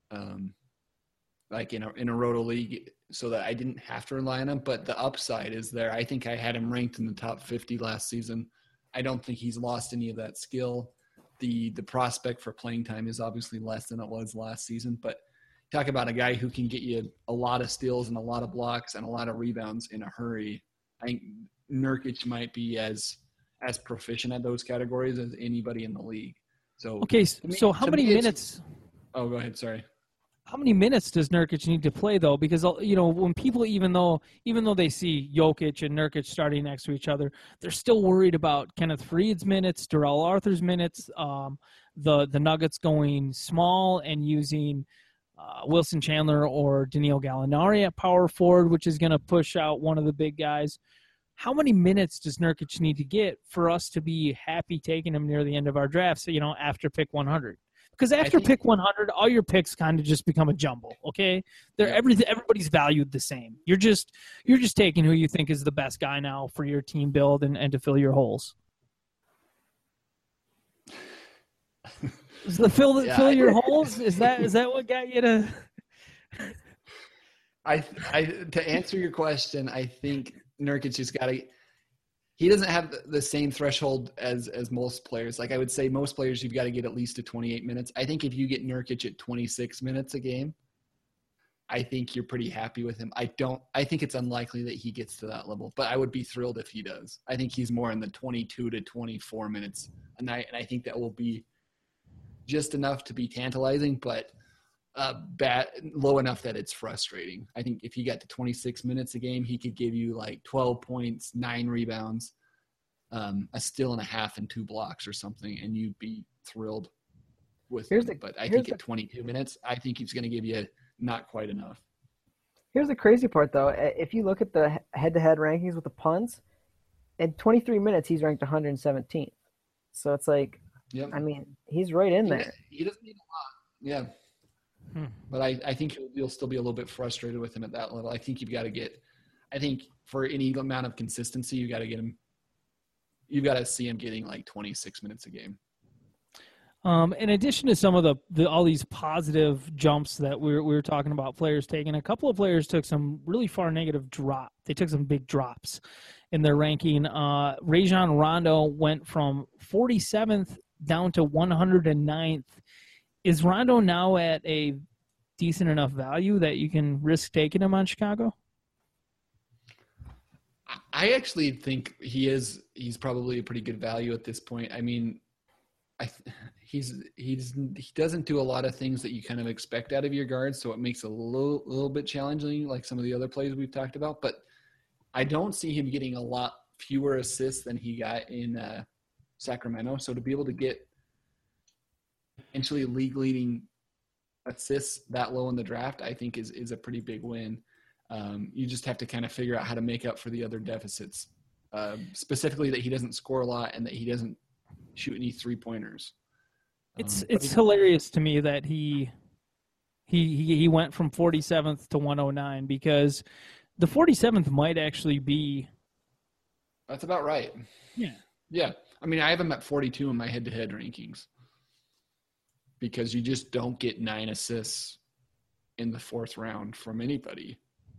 like in a roto league, so that I didn't have to rely on him. But the upside is there. I think I had him ranked in the top 50 last season. I don't think he's lost any of that skill. The prospect for playing time is obviously less than it was last season, but talk about a guy who can get you a lot of steals and a lot of blocks and a lot of rebounds in a hurry. I think Nurkic might be as proficient at those categories as anybody in the league. So okay, so how many minutes? Oh, go ahead. Sorry. How many minutes does Nurkic need to play though? Because when people even though they see Jokic and Nurkic starting next to each other, they're still worried about Kenneth Faried's minutes, Darrell Arthur's minutes, the Nuggets going small and using Wilson Chandler or Danilo Gallinari at power forward, which is going to push out one of the big guys. How many minutes does Nurkic need to get for us to be happy taking him near the end of our draft? So, after pick 100. Because after pick 100, all your picks kind of just become a jumble. Okay, everybody's valued the same. You're just taking who you think is the best guy now for your team build and to fill your holes. Fill your holes. Is that what got you to? To answer your question, I think Nurkic has got to. He doesn't have the same threshold as most players. Like I would say most players, you've got to get at least to 28 minutes. I think if you get Nurkic at 26 minutes a game, I think you're pretty happy with him. I think it's unlikely that he gets to that level, but I would be thrilled if he does. I think he's more in the 22 to 24 minutes a night, and I think that will be just enough to be tantalizing, but low enough that it's frustrating. I think if he got to 26 minutes a game, he could give you like 12 points, 9 rebounds, a steal and a half and 2 blocks or something, and you'd be thrilled with him. But I think at 22 minutes, I think he's going to give you not quite enough. Here's the crazy part, though. If you look at the head-to-head rankings with the punts, in 23 minutes, he's ranked 117th. So it's like, yep. I mean, he's right in there. He doesn't need a lot. Yeah. But I think you'll still be a little bit frustrated with him at that level. I think you've got to get – I think for any amount of consistency, you've got to get him – you've got to see him getting like 26 minutes a game. In addition to some of all these positive jumps that we were talking about players taking, a couple of players took some really far negative drop. They took some big drops in their ranking. Rajon Rondo went from 47th down to 109th. Is Rondo now at a decent enough value that you can risk taking him on Chicago? I actually think he's probably a pretty good value at this point. I mean, he doesn't do a lot of things that you kind of expect out of your guards, so it makes it a little bit challenging, like some of the other plays we've talked about. But I don't see him getting a lot fewer assists than he got in Sacramento. So to be able to get potentially league-leading assists that low in the draft, I think is a pretty big win. You just have to kind of figure out how to make up for the other deficits, specifically that he doesn't score a lot and that he doesn't shoot any three-pointers. It's hilarious to me that he went from 47th to 109 because the 47th might actually be. That's about right. Yeah. Yeah. I mean, I have him at 42 in my head-to-head rankings because you just don't get 9 assists in the 4th round from anybody.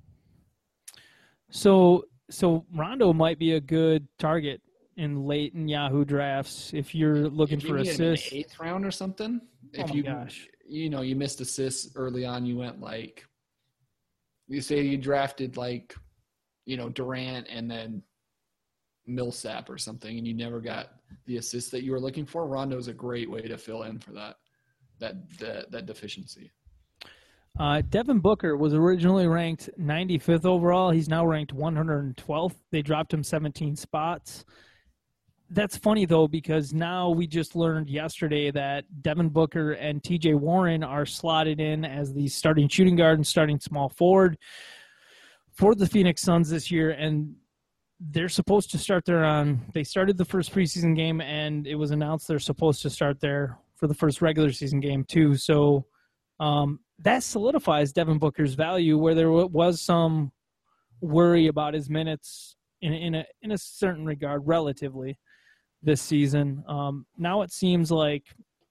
So Rondo might be a good target in late in Yahoo drafts if you're looking for assists. In the 8th round or something. Gosh. You missed assists early on. You went like, you say you drafted like, Durant and then Millsap or something, and you never got the assists that you were looking for. Rondo's a great way to fill in for that deficiency. Devin Booker was originally ranked 95th overall. He's now ranked 112th. They dropped him 17 spots. That's funny, though, because now we just learned yesterday that Devin Booker and TJ Warren are slotted in as the starting shooting guard and starting small forward for the Phoenix Suns this year, and they're supposed to start they started the first preseason game, and it was announced they're supposed to start there for the first regular season game, too. So that solidifies Devin Booker's value, where there was some worry about his minutes in a certain regard, relatively, this season. Now it seems like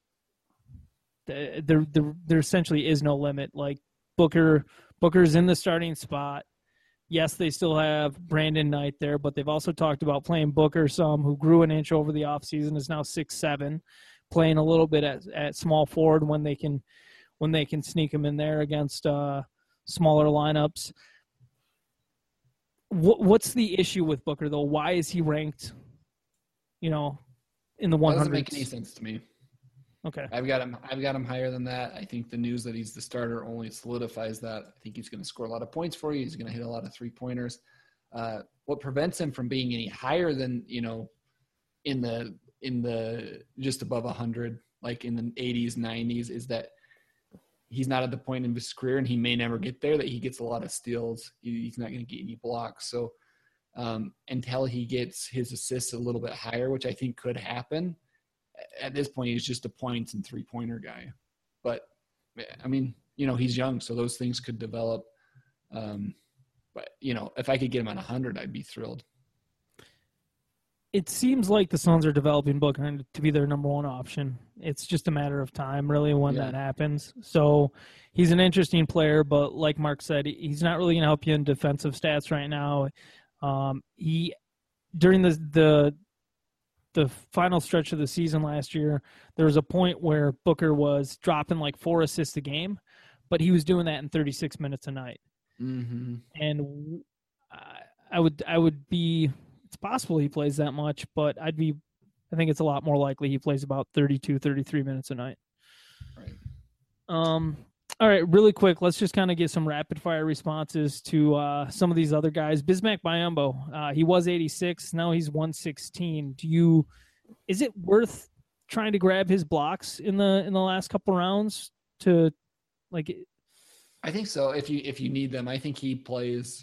there essentially is no limit. Like Booker's in the starting spot. Yes, they still have Brandon Knight there, but they've also talked about playing Booker some, who grew an inch over the offseason, is now 6'7", playing a little bit at small forward when they can when they can sneak him in there against smaller lineups. What's the issue with Booker, though? Why is he ranked, in the 100s? Doesn't make any sense to me. Okay. I've got him higher than that. I think the news that he's the starter only solidifies that. I think he's going to score a lot of points for you. He's going to hit a lot of 3-pointers. What prevents him from being any higher than, in the just above 100, like in the 80s, 90s, is that he's not at the point in his career, and he may never get there, that he gets a lot of steals. He's not going to get any blocks. So until he gets his assists a little bit higher, which I think could happen, at this point, he's just a points and 3-pointer guy. But, I mean, he's young, so those things could develop. But, if I could get him on 100, I'd be thrilled. It seems like the Suns are developing Booker to be their number one option. It's just a matter of time, really, when that happens. So he's an interesting player, but like Mark said, he's not really going to help you in defensive stats right now. During the final stretch of the season last year, there was a point where Booker was dropping like 4 assists a game, but he was doing that in 36 minutes a night. Mm-hmm. And I would be, it's possible he plays that much, but I think it's a lot more likely he plays about 32, 33 minutes a night. Right. All right, really quick, let's just kind of get some rapid fire responses to some of these other guys. Bismack Biyombo, he was 86, now he's 116. Is it worth trying to grab his blocks in the last couple rounds to like? I think so. If you need them, I think he plays.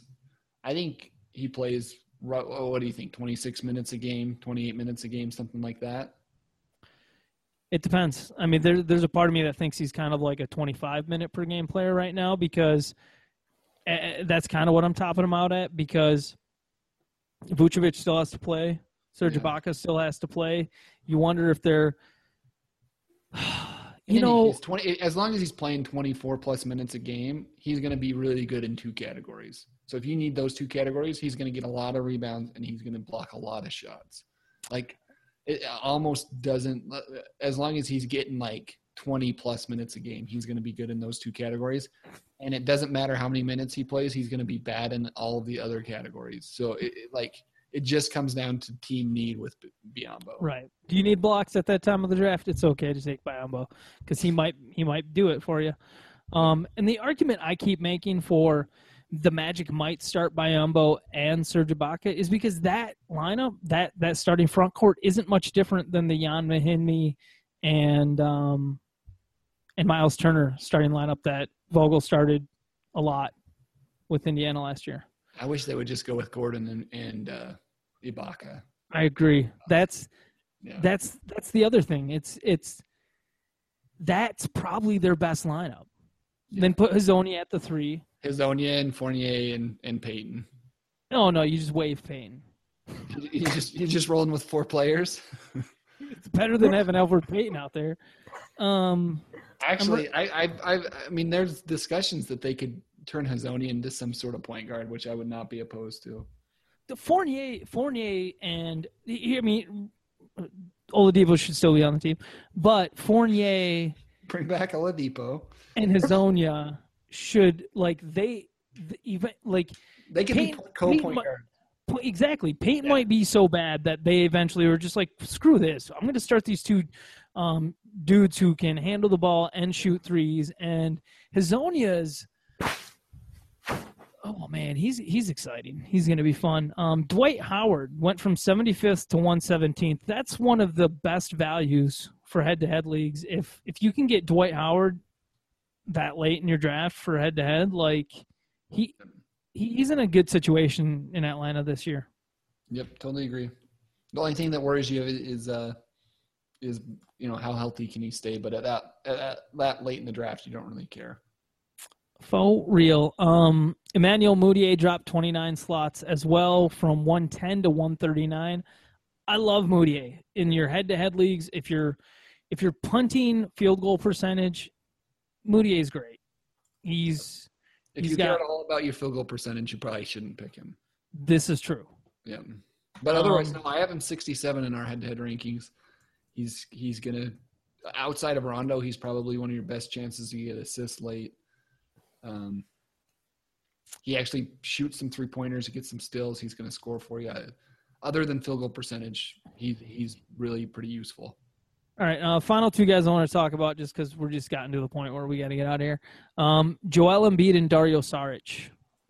What do you think? 26 minutes a game, 28 minutes a game, something like that. It depends. I mean, there's a part of me that thinks he's kind of like a 25-minute per game player right now, because that's kind of what I'm topping him out at, because Vucevic still has to play. Serge Ibaka still has to play. You wonder if they're, as long as he's playing 24-plus minutes a game, he's going to be really good in 2 categories. So if you need those 2 categories, he's going to get a lot of rebounds and he's going to block a lot of shots. Like, it almost doesn't – as long as he's getting like 20-plus minutes a game, he's going to be good in those 2 categories. And it doesn't matter how many minutes he plays, he's going to be bad in all of the other categories. So, it just comes down to team need with Biyombo. Right. Do you need blocks at that time of the draft? It's okay to take Biyombo because he might do it for you. And the argument I keep making for the Magic might start Biyombo and Serge Ibaka is because that lineup, that starting front court isn't much different than the Jan Mahinmi and Miles Turner starting lineup that Vogel started a lot with Indiana last year. I wish they would just go with Gordon and Ibaka. I agree. That's the other thing. That's probably their best lineup. Yeah. Then put Hezonja at the 3. Hezonja and Fournier and Payton. No, you just waive Payton. You're just rolling with 4 players. It's better than having Elfrid Payton out there. Actually, I mean, there's discussions that they could turn Hezonja into some sort of point guard, which I would not be opposed to. The Fournier, and I mean, Oladipo should still be on the team, but Fournier, bring back Oladipo, and Hezonja should they can be co-point guard. Exactly. Payton might be so bad that they eventually were just like, screw this. I'm going to start these 2 dudes who can handle the ball and shoot threes. And Hezonja's, oh man, he's exciting. He's going to be fun. Dwight Howard went from 75th to 117th. That's one of the best values for head-to-head leagues. If you can get Dwight Howard that late in your draft for head-to-head, like he's in a good situation in Atlanta this year. Yep, totally agree. The only thing that worries you is how healthy can he stay? But at that late in the draft, you don't really care. For real. Emmanuel Mudiay dropped 29 slots as well, from 110 to 139. I love Mudiay in your head-to-head leagues. If you're punting field goal percentage, Mudiay is great. If you care all about your field goal percentage, you probably shouldn't pick him. This is true. Yeah. But otherwise, no, I have him 67 in our head-to-head rankings. He's going to outside of Rondo, he's probably one of your best chances to get assists late. He actually shoots some 3-pointers. He gets some steals. He's going to score for you. Other than field goal percentage, he's really pretty useful. All right, final two guys I want to talk about just because we're just gotten to the point where we got to get out of here. Joel Embiid and Dario Saric.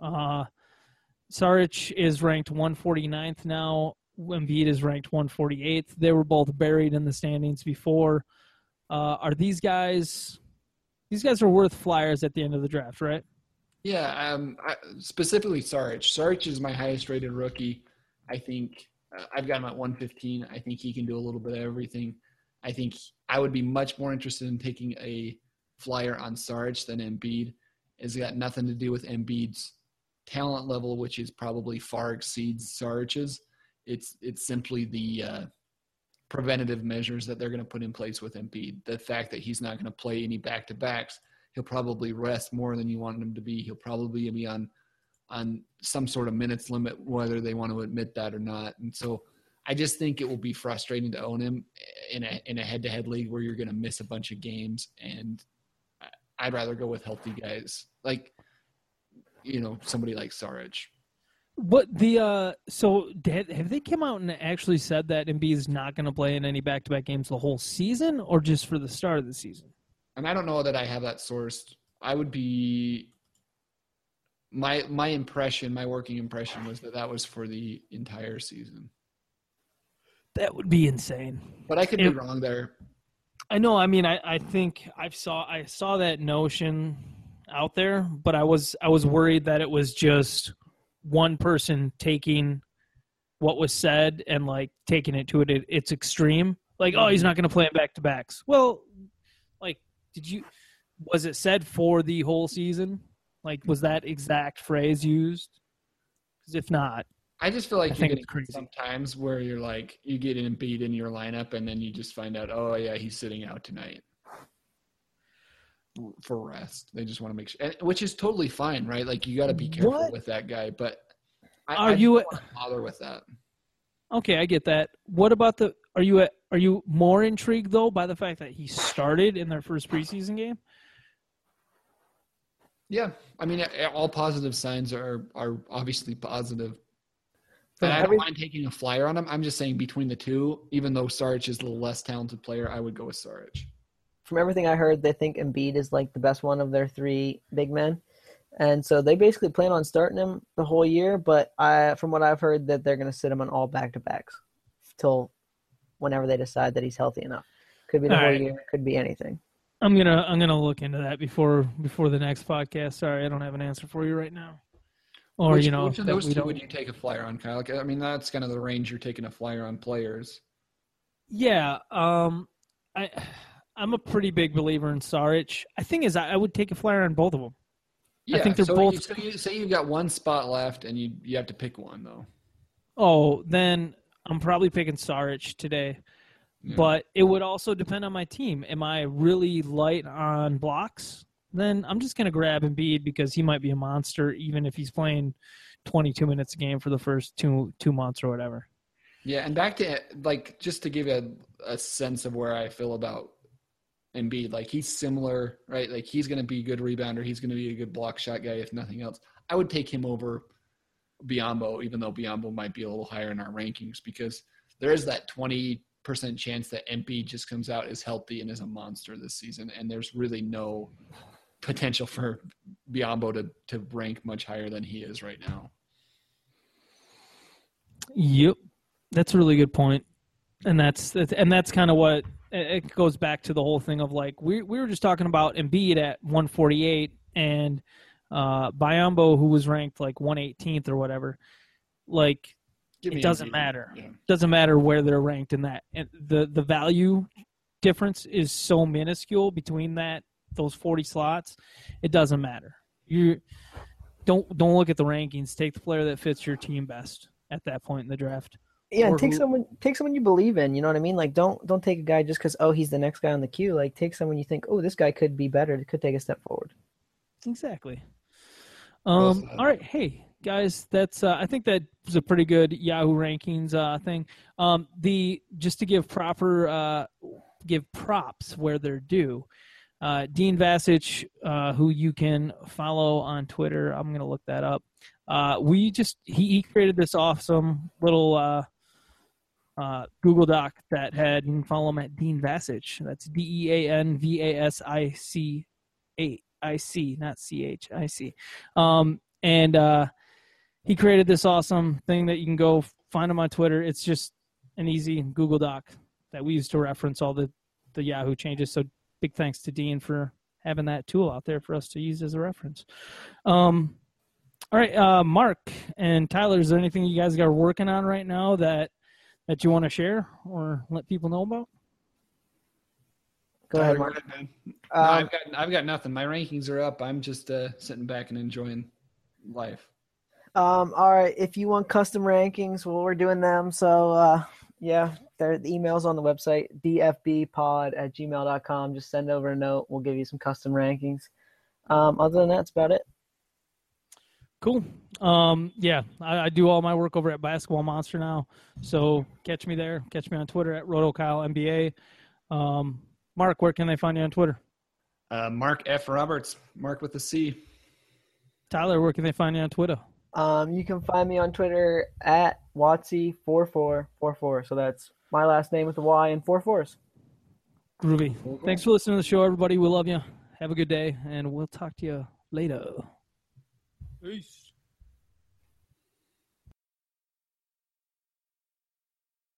Saric is ranked 149th now. Embiid is ranked 148th. They were both buried in the standings before. Are these guys – these guys are worth flyers at the end of the draft, right? Yeah, specifically Saric. Saric is my highest-rated rookie. I think I've got him at 115. I think he can do a little bit of everything. I think I would be much more interested in taking a flyer on Saric than Embiid. It's got nothing to do with Embiid's talent level, which is probably far exceeds Saric's. It's simply the preventative measures that they're going to put in place with Embiid. The fact that he's not going to play any back-to-backs. He'll probably rest more than you want him to be. He'll probably be on some sort of minutes limit, whether they want to admit that or not. And so I just think it will be frustrating to own him in a head-to-head league where you're going to miss a bunch of games. And I'd rather go with healthy guys like, somebody like Saric. But so have they come out and actually said that Embiid is not going to play in any back-to-back games the whole season, or just for the start of the season? And I don't know that I have that sourced. I would be my working impression was that was for the entire season. That would be insane. But I could be wrong there. I know. I mean, I think I saw that notion out there, but I was worried that it was just one person taking what was said and like taking it to its extreme. Like, oh, he's not going to play in back-to-backs. Well, like, was it said for the whole season? Like, was that exact phrase used? Because if not, I just feel like you get sometimes where you're like, you get Embiid in your lineup and then you just find out, oh yeah, he's sitting out tonight for rest. They just want to make sure, which is totally fine, right? Like you got to be careful with that guy, but I don't want to bother with that. Okay, I get that. What about are you more intrigued though by the fact that he started in their first preseason game? Yeah, I mean, all positive signs are obviously positive. But I don't mind taking a flyer on him. I'm just saying between the two, even though Saric is the less talented player, I would go with Saric. From everything I heard, they think Embiid is like the best one of their three big men. And so they basically plan on starting him the whole year. But from what I've heard, that they're going to sit him on all back-to-backs till whenever they decide that he's healthy enough. Could be the whole year. Could be anything. I'm gonna look into that before the next podcast. Sorry, I don't have an answer for you right now. Or which of those two would you take a flyer on, Kyle? I mean, that's kind of the range you're taking a flyer on players. Yeah, I'm a pretty big believer in Saric. I think I would take a flyer on both of them. Yeah, I think they're both. So you say you've got one spot left, and you have to pick one though. Oh, then I'm probably picking Saric today. Yeah. But it would also depend on my team. Am I really light on blocks? Then I'm just going to grab Embiid because he might be a monster even if he's playing 22 minutes a game for the first two months or whatever. Yeah, and back to, like, just to give you a sense of where I feel about Embiid, like, he's similar, right? Like, he's going to be a good rebounder. He's going to be a good block shot guy, if nothing else. I would take him over Biyombo, even though Biyombo might be a little higher in our rankings, because there is that 20% chance that Embiid just comes out as healthy and is a monster this season, and there's really no potential for Biyombo to rank much higher than he is right now. Yep, that's a really good point, and that's kind of what it goes back to the whole thing of like we were just talking about Embiid at 148 and Biyombo who was ranked like 118th or whatever. Like it doesn't matter. Yeah. Doesn't matter where they're ranked in that, and the value difference is so minuscule between those 40 slots. It doesn't matter. You don't look at the rankings. Take the player that fits your team best at that point in the draft. Yeah, and take someone you believe in. You know what I mean? Like don't take a guy just because he's the next guy on the queue. Like take someone you think this guy could be better. Could take a step forward. Exactly. All right, hey guys, that's I think that was a pretty good Yahoo rankings thing. Just to give proper give props where they're due. Dean Vasich, who you can follow on Twitter. I'm going to look that up. He created this awesome little Google Doc that you can follow him at Dean Vasich. That's DeanVasic, not CHIC. And he created this awesome thing that you can go find him on Twitter. It's just an easy Google Doc that we use to reference all the Yahoo changes. So big thanks to Dean for having that tool out there for us to use as a reference. All right, Mark and Tyler, is there anything you guys are working on right now that you want to share or let people know about? Go ahead, Mark. No, I've got nothing. My rankings are up. I'm just sitting back and enjoying life. All right. If you want custom rankings, well, we're doing them. So, the email's on the website, dfbpod@gmail.com. Just send over a note. We'll give you some custom rankings. Other than that, that's about it. Cool. I do all my work over at Basketball Monster now. So catch me there. Catch me on Twitter at RotoKyleNBA. Mark, where can they find you on Twitter? Mark F. Roberts, Mark with a C. Tyler, where can they find you on Twitter? You can find me on Twitter at Watsy4444. So that's my last name with a Y and 4 4s. Groovy. Thanks for listening to the show, everybody. We love you. Have a good day, and we'll talk to you later. Peace.